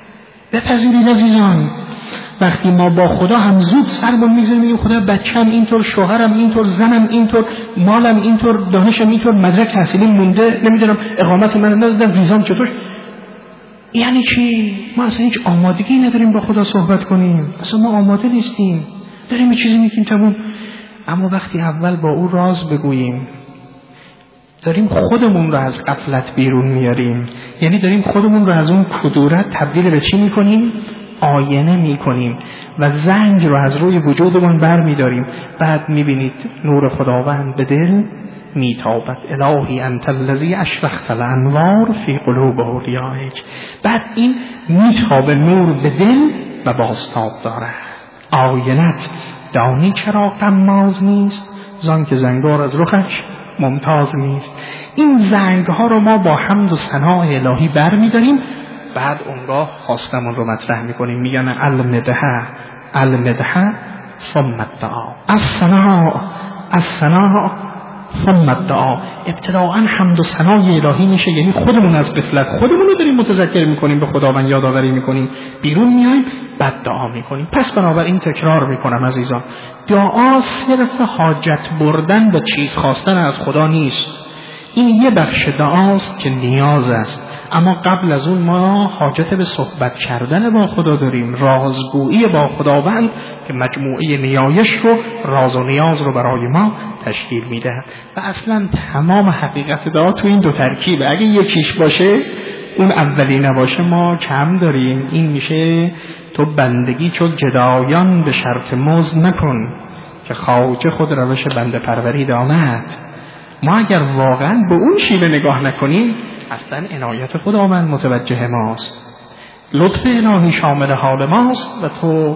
بپذیرید عزیزان، وقتی ما با خدا هم زود سرمون میگذاریم میگیم خدا بچه‌م اینطور، شوهرم اینطور، زنم اینطور، مالم اینطور، دانشم اینطور، مدرک تحصیلی مونده، نمیدونم اقامت من ندادن، ویزام چطور. یعنی چی؟ ما اصلا هیچ آمادگی نداریم با خدا صحبت کنیم، اصلا ما آماده نیستیم، داریم یه چیزی میگیم تموم. اما وقتی اول با او راز بگوییم، داریم خودمون رو از غفلت بیرون میاریم، یعنی داریم خودمون رو از اون کدورت تبدیل به چی میکنیم؟ آینه میکنیم و زنگ رو از روی وجودمون بر میداریم. بعد میبینید نور خداوند به دل میتابد. الهی انت الذی اشرقت الانوار فی قلوب اولیائک. بعد این میتابه نور به دل و بازتاب داره. آینت دانی چرا غماز نیست، زان که زنگار از رخش ممتاز نیست. این زنگ ها رو ما با حمد و ثناء الهی بر میداریم. بعد اونگاه خواستمون رو مطرح میکنیم، میگن المدح المدح ثم الدعا. الثناء الثناء ثم الدعا. ابتداءً حمد و ثنای الهی میشه، یعنی خودمون از غفلت خودمون رو داریم متذکر میکنیم، به خداوند یادآوری میکنیم، بیرون میایم بعد دعا میکنیم. پس بنابراین تکرار میکنم عزیزان، دعا صرف حاجت بردن و چیز خواستن از خدا نیست. این یه بخش دعاست که نیاز است، اما قبل از اون ما حاجت به صحبت کردن با خدا داریم، رازگویی با خداوند که مجموعه نیایش رو، راز و نیاز رو برای ما تشکیل میده. و اصلا تمام حقیقت دعا تو این دو ترکیبه. اگه یکیش باشه، اون اولی نباشه، ما کم داریم. این میشه تو بندگی چو گدایان به شرط مزد نکن، که خواجه خود روش بنده پروری دامد. ما اگر واقعا به اون شیوه نگاه نکنیم، اصلا عنایت خداوند متوجه ماست، لطف الهی شامل حال ماست و تو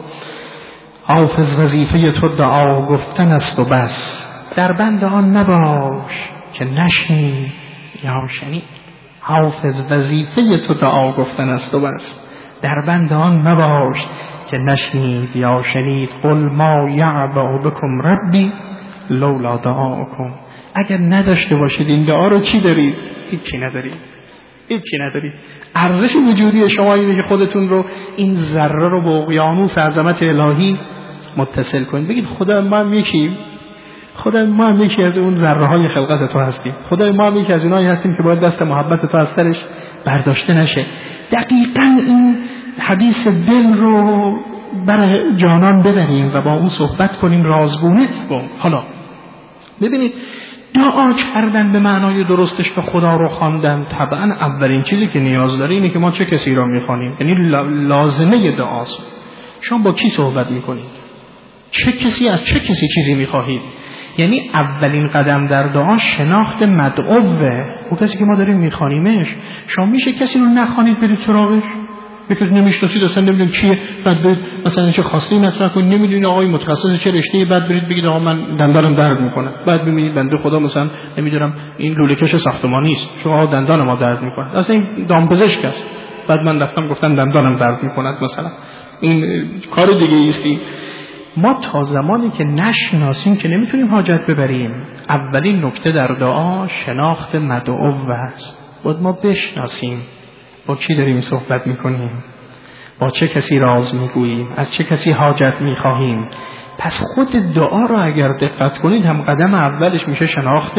حافظ وظیفه تو دعا گفتن است و بس، در بند آن نباش که نشنی یا شنید. حافظ وظیفه تو دعا گفتن است و بس، در بند آن نباش که نشنید یا شنید. قل ما یعبأ بکم ربی لولا دعاءکم. اگر نداشته باشید این دعا رو چی دارید؟ هیچی ندارید، هیچی ندارید. ارزش وجودی شما اینه که خودتون رو، این ذره رو، به اقیانوس عظمت الهی متصل کنید. بگید خدا ما هم یکیم، خدا ما هم یکی از اون ذره های خلقت تو هستیم، خدا ما هم یکی از اونایی هستیم که باید دست محبت تو از سرش برداشته نشه. دقیقاً این حدیث دل رو برای جانان ببریم و با اون صحبت کنیم رازگونه. حالا ببینید، دعا کردن به معنای درستش به خدا رو خواندن، طبعا اولین چیزی که نیاز داره اینه که ما چه کسی رو میخوانیم، یعنی لازمه دعاست. شما با کی صحبت میکنید؟ چه کسی از چه کسی چیزی میخواهید؟ یعنی اولین قدم در دعا شناخت مدعوه، اون کسی که ما داریم میخوانیمش. شما میشه کسی رو نخوانید برید سراغش، یکی نمیشناسید، اصلا نمیدونید چیه، بعد برید مثلا چه خواسته مطرح کنید، نمیدونید آقای متخصص چه رشته‌ای، بعد برید بگید آقا من دندانم درد میکنه، بعد ببینید بنده خدا مثلا نمیدونم این لوله‌کش ساختمانی است، شما دندان ما درد میکنه، اصلا این دامپزشک است، بعد من رفتم گفتم دندانم درد میکنه، مثلا این کار دیگه ایستی. ما تا زمانی که نشناسیم که نمیتونیم حاجت ببریم. اولین نکته در دعا شناخت مدعو است. باید ما بشناسیم با کی داریم صحبت میکنیم، با چه کسی راز میگوییم، از چه کسی حاجت میخواهیم. پس خود دعا رو اگر دقت کنید، هم قدم اولش میشه شناخت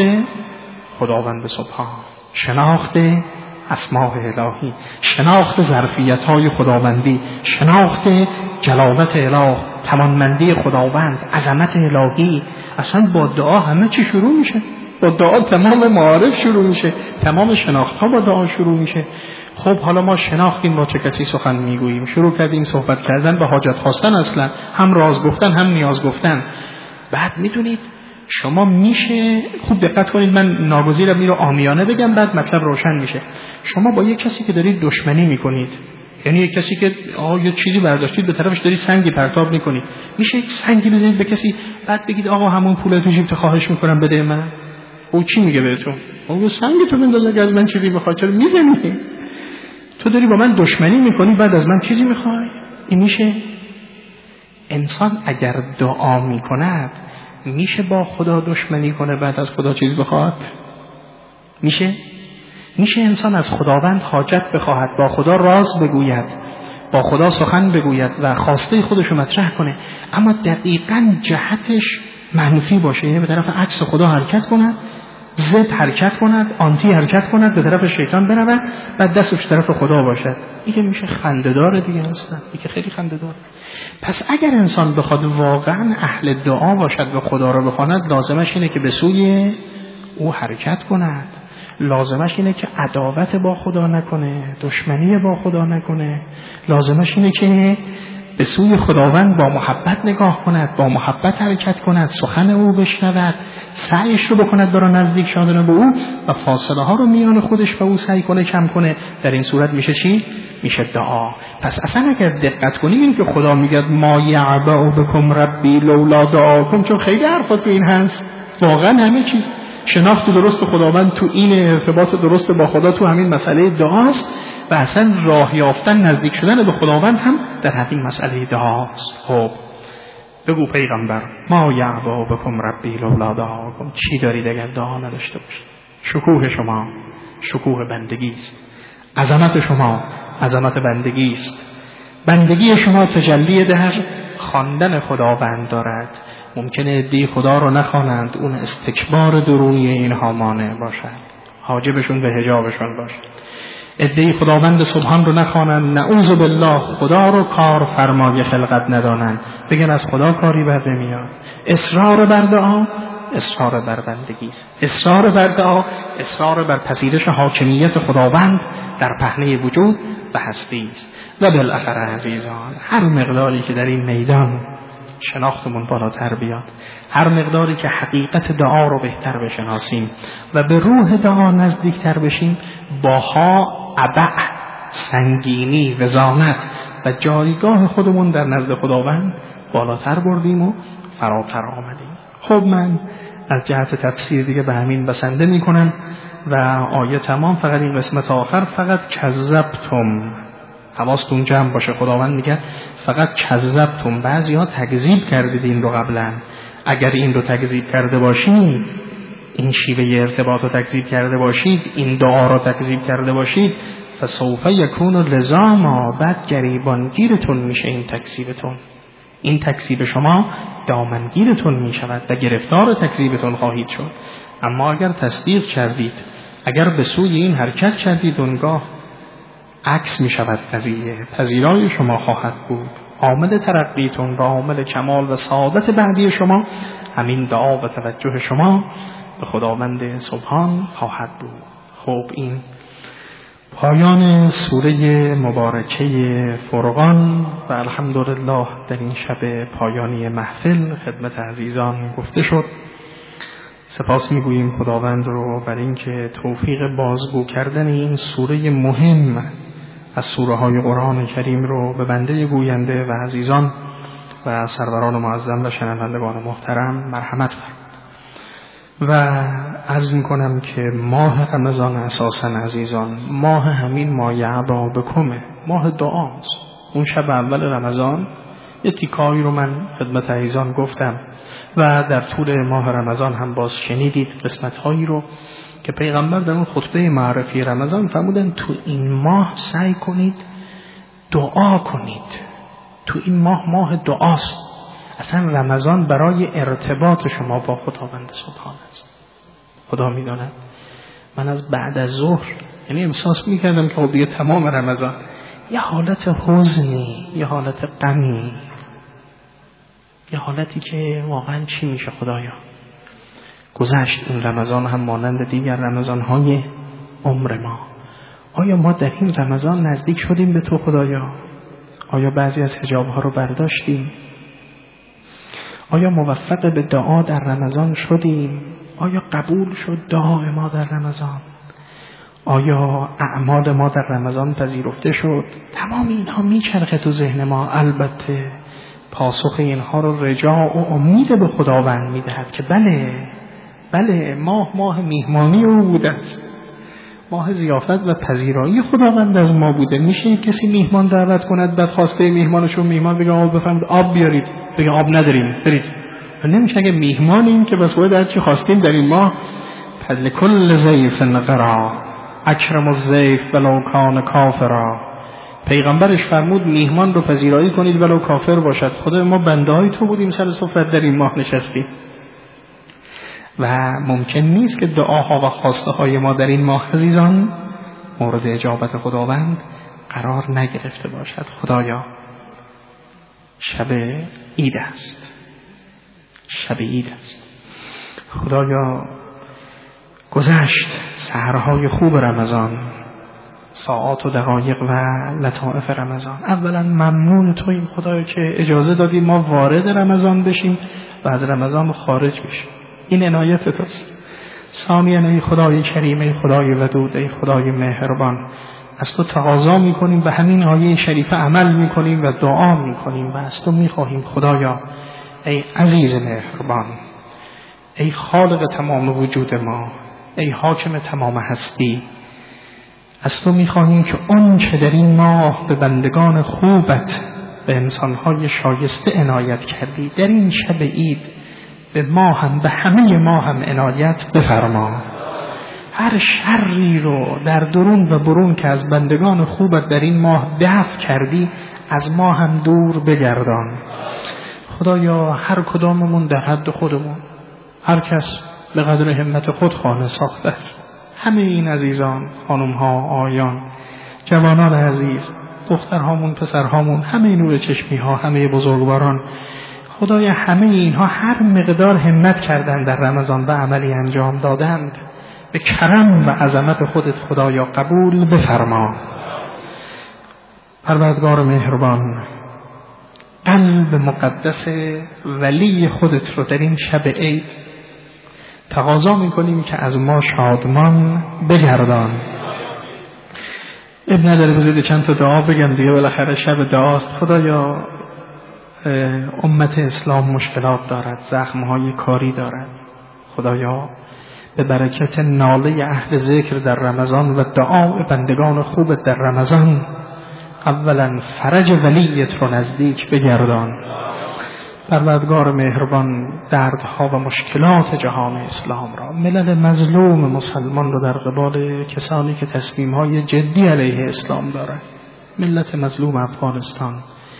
خداوند سبحان، شناخت اسماء الهی، شناخت ظرفیت های خداوندی، شناخت جلالت اله، تماممندی خداوند، عظمت الهی. اصلا با دعا همه چی شروع میشه، با دعا تمام معارف شروع میشه، تمام شناخت ها با دعا شروع میشه. خب حالا ما شناختیم با چه کسی سخن میگوییم، شروع کردیم صحبت کردن به حاجت خواستن، اصلا هم راز گفتن هم نیاز گفتن. بعد میدونید شما میشه، خوب دقت کنید، من ناگزیرم این رو عامیانه بگم بعد مطلب روشن میشه. شما با یک کسی که دارید دشمنی میکنید، یعنی یک کسی که آقا یه چیزی برداشتید به طرفش دارید سنگی پرتاب میکنید، میشه یک سنگی بزنید به کسی بعد بگید آقا همون پول تو جیبت خواهش میکنم بده من. او چی میگه بهتون؟ او سنگی تو بنداز اگه از من چیزی میخواد، چرا میزنی؟ تو داری با من دشمنی میکنی بعد از من چیزی میخوای؟ این میشه؟ انسان اگر دعا میکند میشه با خدا دشمنی کنه بعد از خدا چیز بخواد؟ میشه؟ میشه انسان از خداوند حاجت بخواهد، با خدا راز بگوید، با خدا سخن بگوید و خواسته خودش رو مطرح کنه، اما دقیقاً جهتش منفی باشه، یعنی به طرف عکس خدا حرکت کند، ضد حرکت کند، آنتی حرکت کند، به طرف شیطان برود، بعد دستش طرف خدا باشد. این که میشه خنده‌دار دیگه هستن، این که خیلی خنده‌دار. پس اگر انسان بخواد واقعا اهل دعا باشد و خدا رو بخواند، لازمش اینه که به سوی او حرکت کند، لازمش اینه که عداوت با خدا نکنه، دشمنی با خدا نکنه، لازمش اینه که به سوی خداوند با محبت نگاه کند، با محبت حرکت کند، سخن او بشنود، سعیش رو بکند برای نزدیک شدن به او و فاصله ها رو میان خودش و او سعی کنه کم کنه. در این صورت میشه چی؟ میشه دعا. پس اصلا اگر دقت کنیم این که خدا میگه ما یعبأ بکم ربی لولا دعاکم، چون خیلی حرفا تو این هست، واقعا همه چیز شناخت درست خداوند تو این ارتباط درست با خدا تو همین مسئله دعاست و اصلا راه یافتن نزدیک شدن به خداوند هم در همین مسئله دعاست. خب بگو پیغمبر ما یعبا بکم ربی لولا دعاکم، چی دارید اگر دعا نداشته باشید؟ شکوه شما شکوه بندگی است، عظمت شما عظمت بندگی است. بندگی شما تجلی در خواندن خداوند دارد. ممکنه عده‌ای خدا رو نخوانند، اون استکبار درونی اینها مانع باشد، حاجبشون به حجابشون باشد. عده‌ای خداوند سبحان رو نخوانند، نعوذ بالله خدا رو کار فرمای خلقت ندانند، بگن از خدا کاری بر نمیاد. اصرار بر دعا اصرار بر بندگی است، اصرار بر دعا اصرار بر پذیرش حاکمیت خداوند در پهنه وجود و هستی است. و بالاخره عزیزان، هر مقداری که در این میدان شناختمون بالاتر بیاد، هر مقداری که حقیقت دعا رو بهتر بشناسیم و به روح دعا نزدیکتر بشیم، باها، ابع، سنگینی، وزانت و جایگاه خودمون در نزد خداوند بالاتر بردیم و فراتر آمدیم. خب من از جهت تفسیر دیگه به همین بسنده می کنم و آیه تمام، فقط این قسمت آخر فقط کذبتم، حواستون جمع باشه. خداوند میگه فقط کذبتم، بعضی ها تکذیب کردید این رو قبلا. اگر این رو تکذیب کرده باشید، این شیوه ارتباط رو تکذیب کرده باشید، این دعا رو تکذیب کرده باشید، فسوف یکون لزاما، بعد گریبانگیرتون میشه این تکذیبتون. این تکذیب شما دامنگیرتون میشود و گرفتار تکذیبتون خواهید شد. اما اگر تصدیق کردید، اگر به سوی این حرکت کردید، اونگاه عکس می شود قضیه، پذیرای شما خواهد بود. عامل ترقیتون و عامل کمال و سعادت بعدی شما همین دعا و توجه شما به خداوند سبحان خواهد بود. خب این پایان سوره مبارکه فرقان و الحمدلله در این شب پایانی محفل خدمت عزیزان گفته شد. سپاس میگوییم خداوند رو بر اینکه توفیق بازگو کردن این سوره مهم از سوره های قرآن کریم رو به بنده گوینده و عزیزان و سروران معظم و شنوندگان محترم مرحمت فرمود. و عرض میکنم که ماه رمضان اساساً عزیزان ماه همین ما یعبا بکمه، ماه دعاست. اون شب اول رمضان یه تیکایی رو من خدمت عزیزان گفتم و در طول ماه رمضان هم باز شنیدید قسمت هایی رو که پیغمبر در اون خطبه معرفی رمضان فرمودن تو این ماه سعی کنید دعا کنید. تو این ماه ماه دعاست. اصلا رمضان برای ارتباط شما با خداوند سبحان است. خدا میداند من از بعد از ظهر یعنی احساس میکردم که خب دیگه تمام رمضان یه حالت حزنی، یه حالت غمی، یه حالتی که واقعا چی میشه خدایا. گذشت این رمضان هم مانند دیگر رمضان‌های عمر ما. آیا ما در این رمضان نزدیک شدیم به تو خدایا؟ آیا بعضی از حجاب‌ها رو برداشتیم؟ آیا موفق به دعا در رمضان شدیم؟ آیا قبول شد دعای ما در رمضان؟ آیا اعمال ما در رمضان پذیرفته شد؟ تمام اینها میچرخه تو ذهن ما. البته پاسخ اینها رو رجاء و امید به خداوند میدهد که بله بله ماه ماه میهمانی او بوده است، ماه ضیافت و پذیرایی خداوند از ما بوده. میشه کسی میهمان دعوت کند بعد خواسته میهمانشون میهمان بگه آب بفرمایید آب بیارید، بگه آب نداریم برید؟ نمیشه. اگه میهمانیم که بس باید هر چی خواستیم در این ماه. پل کل ضیف قرا اکرم الضیف ولو کان کافرا. پیغمبرش فرمود میهمان رو پذیرایی کنید ولو کافر باشد. خدا ما بنده های تو بودیم سر سفره در این ماه نشستیم و ممکن نیست که دعاها و خواسته های ما در این ماه عزیزان مورد اجابت خداوند قرار نگرفته باشد. خدایا شب عید است، شب عید است. خدایا گذشت سحرهای خوب رمضان، ساعات و دقایق و لطائف رمضان. اولا ممنون توییم خدایا که اجازه دادی ما وارد رمضان بشیم و از رمضان خارج بشیم. این عنایت توست. ثانیاً ای خدای کریم، ای خدای ودود، ای خدای مهربان، از تو تقاضا میکنیم، به همین آیه شریفه عمل میکنیم و دعا میکنیم و از تو میخواهیم خدایا ای عزیز مهربان، ای خالق تمام وجود ما، ای حاکم تمام هستی، از تو میخواهیم که اون چه در این ماه به بندگان خوبت به انسانهای شایسته عنایت کردی، در این شب عید به ما هم به همه ما هم عنایت بفرما. هر شری رو در درون و برون که از بندگان خوبت در این ماه دفع کردی از ما هم دور بگردان. خدایا هر کداممون در حد خودمون، هر کس به قدر همت خود خانه ساخته است. همه این عزیزان، خانم‌ها، آیان، جوانان عزیز، دخترهامون، پسرهامون، همه نور چشمی‌ها، همه بزرگواران، خدایا همه اینها هر مقدار همت کردند در رمضان و عملی انجام دادند، به کرم و عظمت خودت خدایا قبول بفرما. پروردگار مهربان، قلب مقدس ولی خودت رو در این شب عید تقاضا میکنیم که از ما شادمان بگردان. ابن نداره بذارید چند تا دعا بگم دیگه، بالاخره شب دعاست. خدایا امت اسلام مشکلات دارد، زخمهای کاری دارد. خدایا به برکت ناله اهل ذکر در رمضان و دعای بندگان خوبت در رمضان اولا فرج ولیت رو نزدیک بگردان. پروردگار مهربان، دردها و مشکلات جهان اسلام را، ملل مظلوم مسلمان را در قبال کسانی که تصمیم‌های جدی علیه اسلام دارند، ملت مظلوم افغانستان،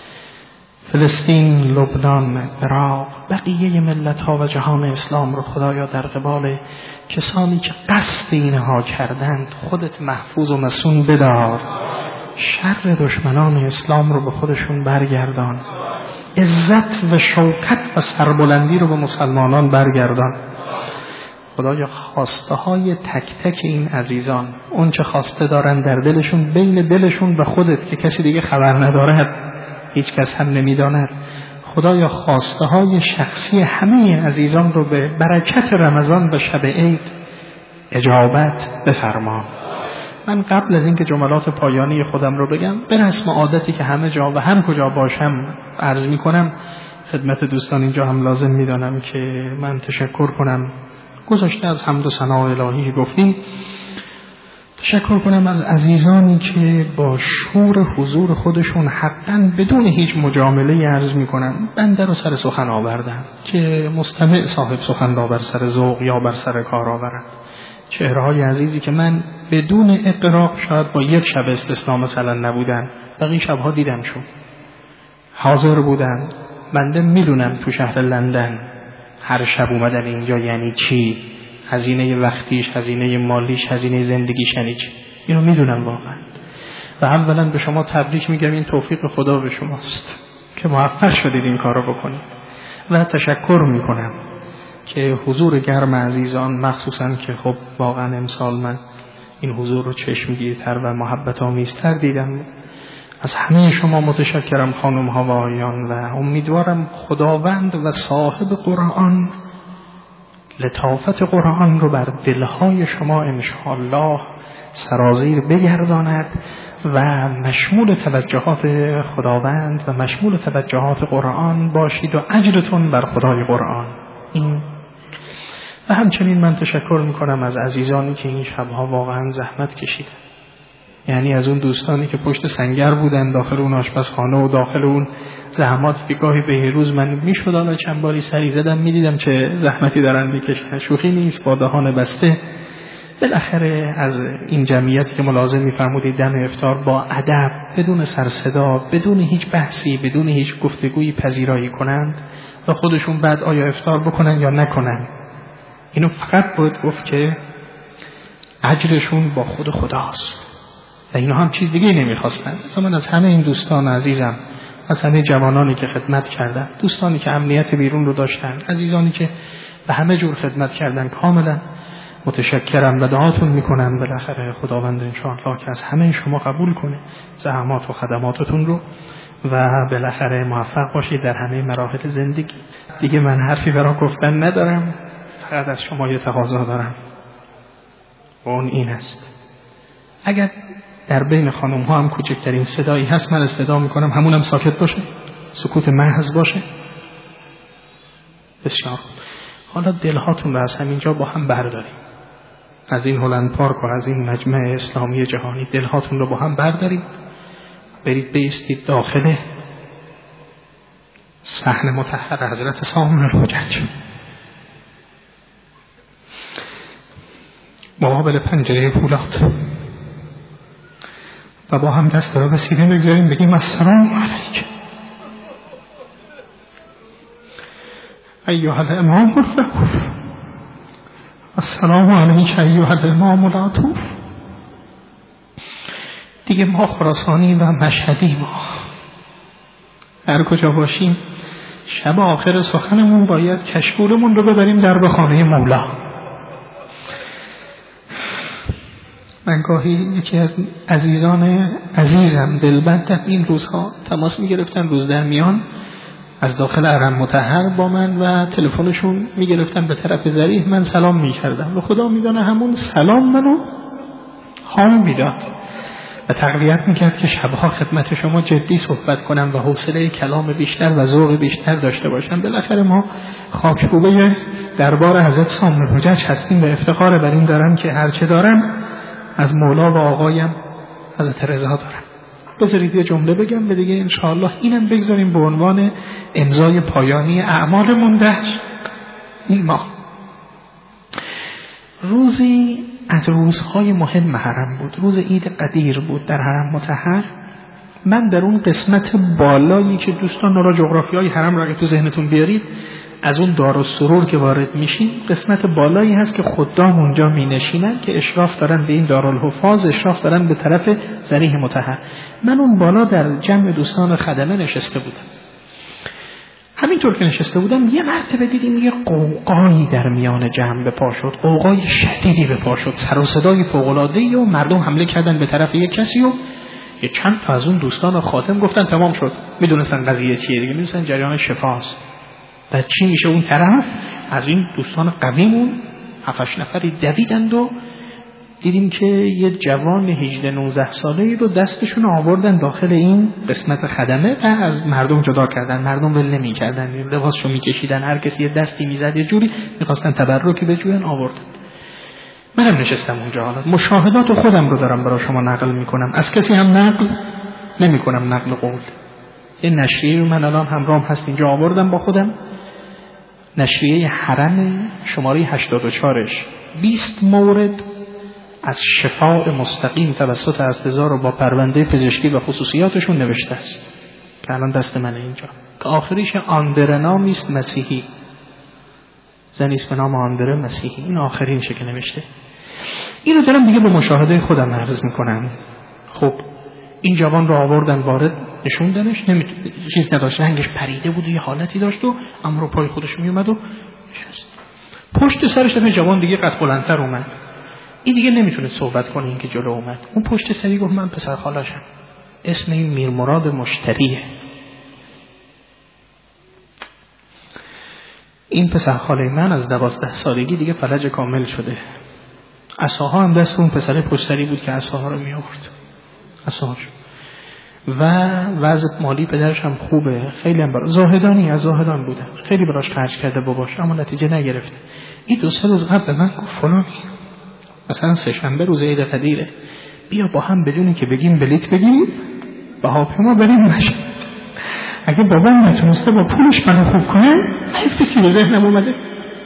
فلسطین، لبنان، عراق، بقیه ملت‌ها و جهان اسلام را خدایا در قبال کسانی که قصد اینها کردند خودت محفوظ و مصون بدار. شر دشمنان اسلام رو به خودشون برگردان. عزت و شوکت و سربلندی رو به مسلمانان برگردان. خدایا خواسته های تک تک این عزیزان، اون چه خواسته دارن در دلشون، بین دلشون و خودت که کسی دیگه خبر ندارد، هیچ کس هم نمیداند، خدایا خواسته های شخصی همه عزیزان رو به برکت رمضان و شب عید اجابت بفرما. من قبل از اینکه جملات پایانی خودم رو بگم، به رسم عادتی که همه جا و هم کجا باشم عرض می کنم، خدمت دوستان اینجا هم لازم می دانم که من تشکر کنم. گذاشته از حمد و ثنا الهی گفتیم، تشکر کنم از عزیزانی که با شور حضور خودشون حقاً بدون هیچ مجامله عرض می کنم بنده رو سر سخن آوردن، که مستمع صاحب سخن را بر سر ذوق یا بر سر کار آورد. چهره‌های عزیزی که من بدون اقراق شاید با یک شب استثناء مثلا نبودن، بقیه شبها دیدمشون، حاضر بودن. بنده میدونم تو شهر لندن هر شب اومدن اینجا یعنی چی، هزینه وقتیش، هزینه مالیش، هزینه زندگیش یعنی چی، اینو میدونم واقعا. و اولا به شما تبریک میگم، این توفیق خدا به شماست که موفق شدید این کارو بکنید. و تشکر میکنم که حضور گرم عزیزان، مخصوصا که خب واقعا امسال من این حضور رو چشمگیرتر و محبت آمیزتر دیدم. از همه شما متشکرم خانم ها و آیان، و امیدوارم خداوند و صاحب قرآن لطافت قرآن رو بر دلهای شما انشاءالله سرازیر بگرداند و مشمول توجهات خداوند و مشمول توجهات قرآن باشید و اجرتون بر خدای قرآن. این و همچنین من تشکر میکنم از عزیزانی که این شبها واقعا زحمت کشیدن، یعنی از اون دوستانی که پشت سنگر بودن داخل اون آشپزخانه و داخل اون زحمات که گاهی به روز من میشد حالا چند باری سری زدم میدیدم چه زحمتی دارن میکشن، شوخی نیست، با دهان بسته. بالاخره از این جمعیتی که ملاحظه میفرمودید دم افطار با ادب، بدون سر صدا، بدون هیچ بحثی، بدون هیچ گفتگویی پذیرایی کنند و خودشون بعد آیا افطار بکنن یا نکنن، اینو فقط باید گفت که اجرشون با خود خداست و اینا هم چیز دیگه نمیخواستن. مثلا من از همه این دوستان عزیزم، از همه جوانانی که خدمت کردن، دوستانی که امنیت بیرون رو داشتن، عزیزانی که به همه جور خدمت کردن، کاملا متشکرم و دعاتون میکنم بالاخره خداوند انشاءالله که از همه شما قبول کنه زحمات و خدماتتون رو و بالاخره موفق باشید در همه مراحل زندگی. دیگه من حرفی برای گفتن ندارم، فقط از شما یه تقاضا دارم و اون این است، اگر در بین خانم ها هم کوچکترین صدایی هست من صدا میکنم، همونم ساکت باشه، سکوت محض باشه. بسیار حالا دلهاتون رو از همینجا با هم برداریم، از این هلند پارک و از این مجمع اسلامی جهانی دلهاتون رو با هم برداریم، برید بیستید داخله صحن مطهر حضرت سامع الحجج مقابل پنجره فولاد و با هم دست را به سینه بگذاریم بگیم السلام علیک ایها الامام الرؤوف، السلام علیک ایها الامام العطوف. دیگه ما خراسانی و مشهدی ما هر کجا باشیم شب آخر سخنمون باید کشکولمون رو ببریم در به خانه مولا. من گاهی یکی از عزیزان عزیزم دلبندم این روزها تماس میگرفتن روز در میان از داخل حرم مطهر با من و تلفنشون میگرفتن به طرف ذریح، من سلام میکردم و خدا میدانه همون سلام منو حال میداد و تقویت میکرد که شبها خدمت شما جدی صحبت کنم و حوصله کلام بیشتر و ذوق بیشتر داشته باشم. بالاخره ما خاکروبه دربار حضرت سامع الحجج هستیم و افتخار بر این دارم که هرچه دارم از مولا و آقایم حضرت رضا دارم. بذارید یه جمله بگم به دیگه انشاءالله اینم بگذاریم به عنوان امضای پایانی اعمالمون در این ماه. روزی از روزهای مهم حرم بود، روز عید قدیر بود در حرم مطهر. من در اون قسمت بالایی که دوستان را جغرافیای حرم را که تو ذهنتون بیارید، از اون دارالسرور که وارد میشین قسمت بالایی هست که خدام اونجا می نشینن که اشراف دارن به این دارالحفاظ، اشراف دارن به طرف ذریح مطهر. من اون بالا در جمع دوستان خدمه نشسته بودم. همینطور که نشسته بودم یه مرتبه دیدیم یه قوقایی در میان جمع به پا شد، قوقای شدیدی به پا شد، سر و صدای فوق‌العاده‌ای و مردم حمله کردن به طرف یک کسی و یه چند تا از اون دوستان خاتم گفتن تمام شد. میدونستن قضیه چیه دیگه، میدونستن جریان شفاست. و چی میشه اون طرف از این دوستان قویمون هفتش نفری دویدند و دیدیم که یه جوان هجده نوزده ساله‌ای رو دستشون آوردن داخل این قسمت خدمه و از مردم جدا کردن. مردم ول نمی‌کردن، لباسشو می‌کشیدن، هر کسی یه دستی می‌زد یه جوری می‌خواستن تبرکی بجوین آوردن. منم نشستم اونجا، حالا مشاهدات خودم رو دارم برای شما نقل می‌کنم، از کسی هم نقل نمی‌کنم نقل قول. یه نشریه رو من الان همراهم هست اینجا آوردم با خودم، نشریه حرم شماره هشتاد و چهارش بیست مورد از شفاء مستقیم توسط اصطزا رو با پرونده پزشکی و خصوصیاتشون نوشته است که الان دست منه اینجا، که آخریش آندرنامی است مسیحی، زنی است به نام آندره مسیحی. این آخرینشه که نوشته. این رو دارم دیگه به مشاهده خودم عرض میکنم. خب این جوان رو آوردن وارد نشوندنش، نمیتونه چیز نداشت، رنگش پریده بود و یه حالتی داشت و امرو پای خودش میومد و نشست. پشت سرش دفعه جوان دیگه قد بلندتر اومد، این دیگه نمیتونه صحبت کنه، این که جلو اومد. اون پشت سری گفت من پسر خالاشم، اسم این میرمراد مشتریه. این پسر خاله من از دوازده سالگی دیگه فلج کامل شده. عصاها هم دست اون پسر پشت سری بود که عصاها رو می آورد، عصاهاش. و وضع مالی پدرش هم خوبه، خیلی هم برای زاهدانی از زاهدان بودن، خیلی براش خرج کرده باباش، اما نتیجه نگرفته. این دو سه روز قبل به من گفت فلانی مثلا سه شنبه روز عید قدیره، بیا با هم بدونی که بگیم بلیت بگیم با هواپیما بریم نشه. اگه بابام نتونسته با پولش منو خوب کنه، من فکری به ذهنم اومده.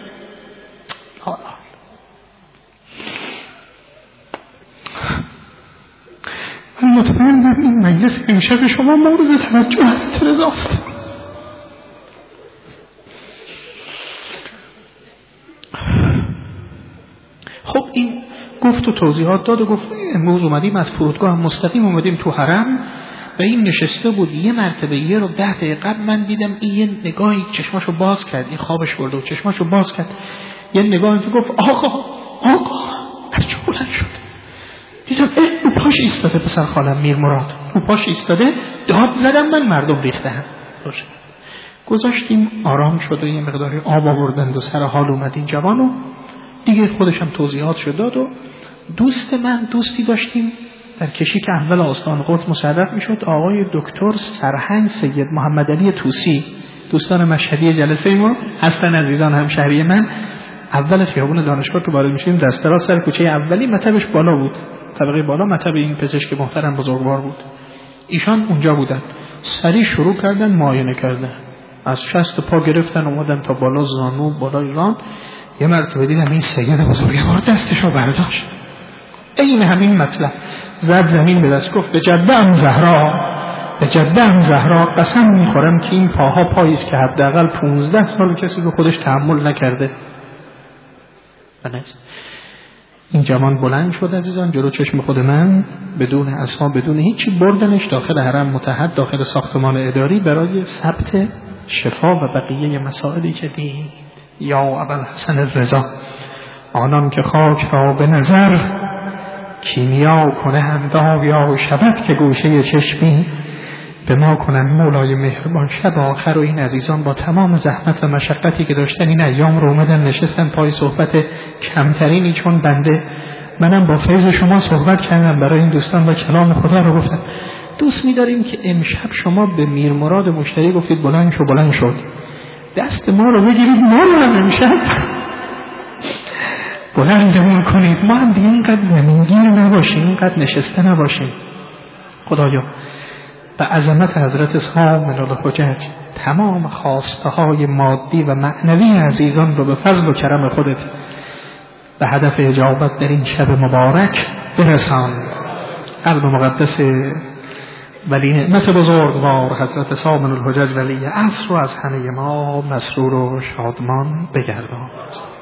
من مطمئنم این مجلس امشب شما مورد توجه حضرت رضاست. خب این گفت و توضیحات داد و گفت امروز اومدیم از فرودگاه هم مستقیم اومدیم تو حرم و این نشسته بود. یه مرتبه یه رو ده دقیقه قبل من دیدم این یه نگاهی چشماشو باز کرد، این خوابش برده و چشماشو باز کرد، یه نگاهی تو گفت آقا آقا از چه بلند شد. دیدم اه او پاش ایستاده، پسر خالم میر مراد او پاش ایستاده، داد زدم من، مردم ریخته هم باشه. گذاشتیم آرام شد و یه مقداری آب آوردند و سر حال اومد این جوانو دیگه، خودش هم توضیحات شد داد. و دوست من دوستی داشتیم در کشی که اول آستان قدس مصرف میشد، آقای دکتر سرهنگ سید محمد علی طوسی، دوستان مشهدی جلسه ما هستن، عزیزان همشهری من. اول خیابون دانشگاه که وارد میشیم دست راست سر کوچه اولی، مطبش بالا بود، طبقه بالا مطب این پزشک محترم بزرگوار بود، ایشان اونجا بودن. سری شروع کردن معاینه کردن، از شست پا گرفتن اومدن تا بالا زانو بالای ران. یه مرتبه دیدم این سید بزرگوار دستشو برداشت، این همین مطلب زد زمین به دست، گفت به جده‌ام زهرا، به جده‌ام زهرا قسم میخورم که این پاها پاییست که حداقل پونزده سال کسی به خودش تحمل نکرده. بنست این جوان بلند شد عزیزان جلو چشم خود من، بدون عصا بدون هیچی بردنش داخل حرم متحد، داخل ساختمان اداری برای ثبت شفا و بقیه مسائلی که دید. یا ابوالحسن الرضا، آنان که خاک را به نظر کیمیا کنه انداغ یا شبت که گوشه چشمی به ما کنن مولای مهربان. شب آخر و این عزیزان با تمام زحمت و مشقتی که داشتن این ایام رو اومدن نشستن پای صحبت کمترینی چون بنده. منم با فیض شما صحبت کردم برای این دوستان و کلام خدا رو گفتم. دوست می‌داریم که امشب شما به میر مراد مشتری گفتید بلند شو بلند شد، دست ما رو بگیرید ما رو هم امشب بلندمون کنید، ما هم دیگه اینقدر زمینگیر نباشیم، اینقدر نشسته نباشیم. خدایا به عظمت حضرت صاحب الحجج تمام خواسته های مادی و معنوی عزیزان رو به فضل و کرم خودت به هدف اجابت در این شب مبارک برسان. قلب مقدس ولی نعمت بزرگوار حضرت صاحب الحجج ولی عصر رو از همه ما مسرور و شادمان بگردان.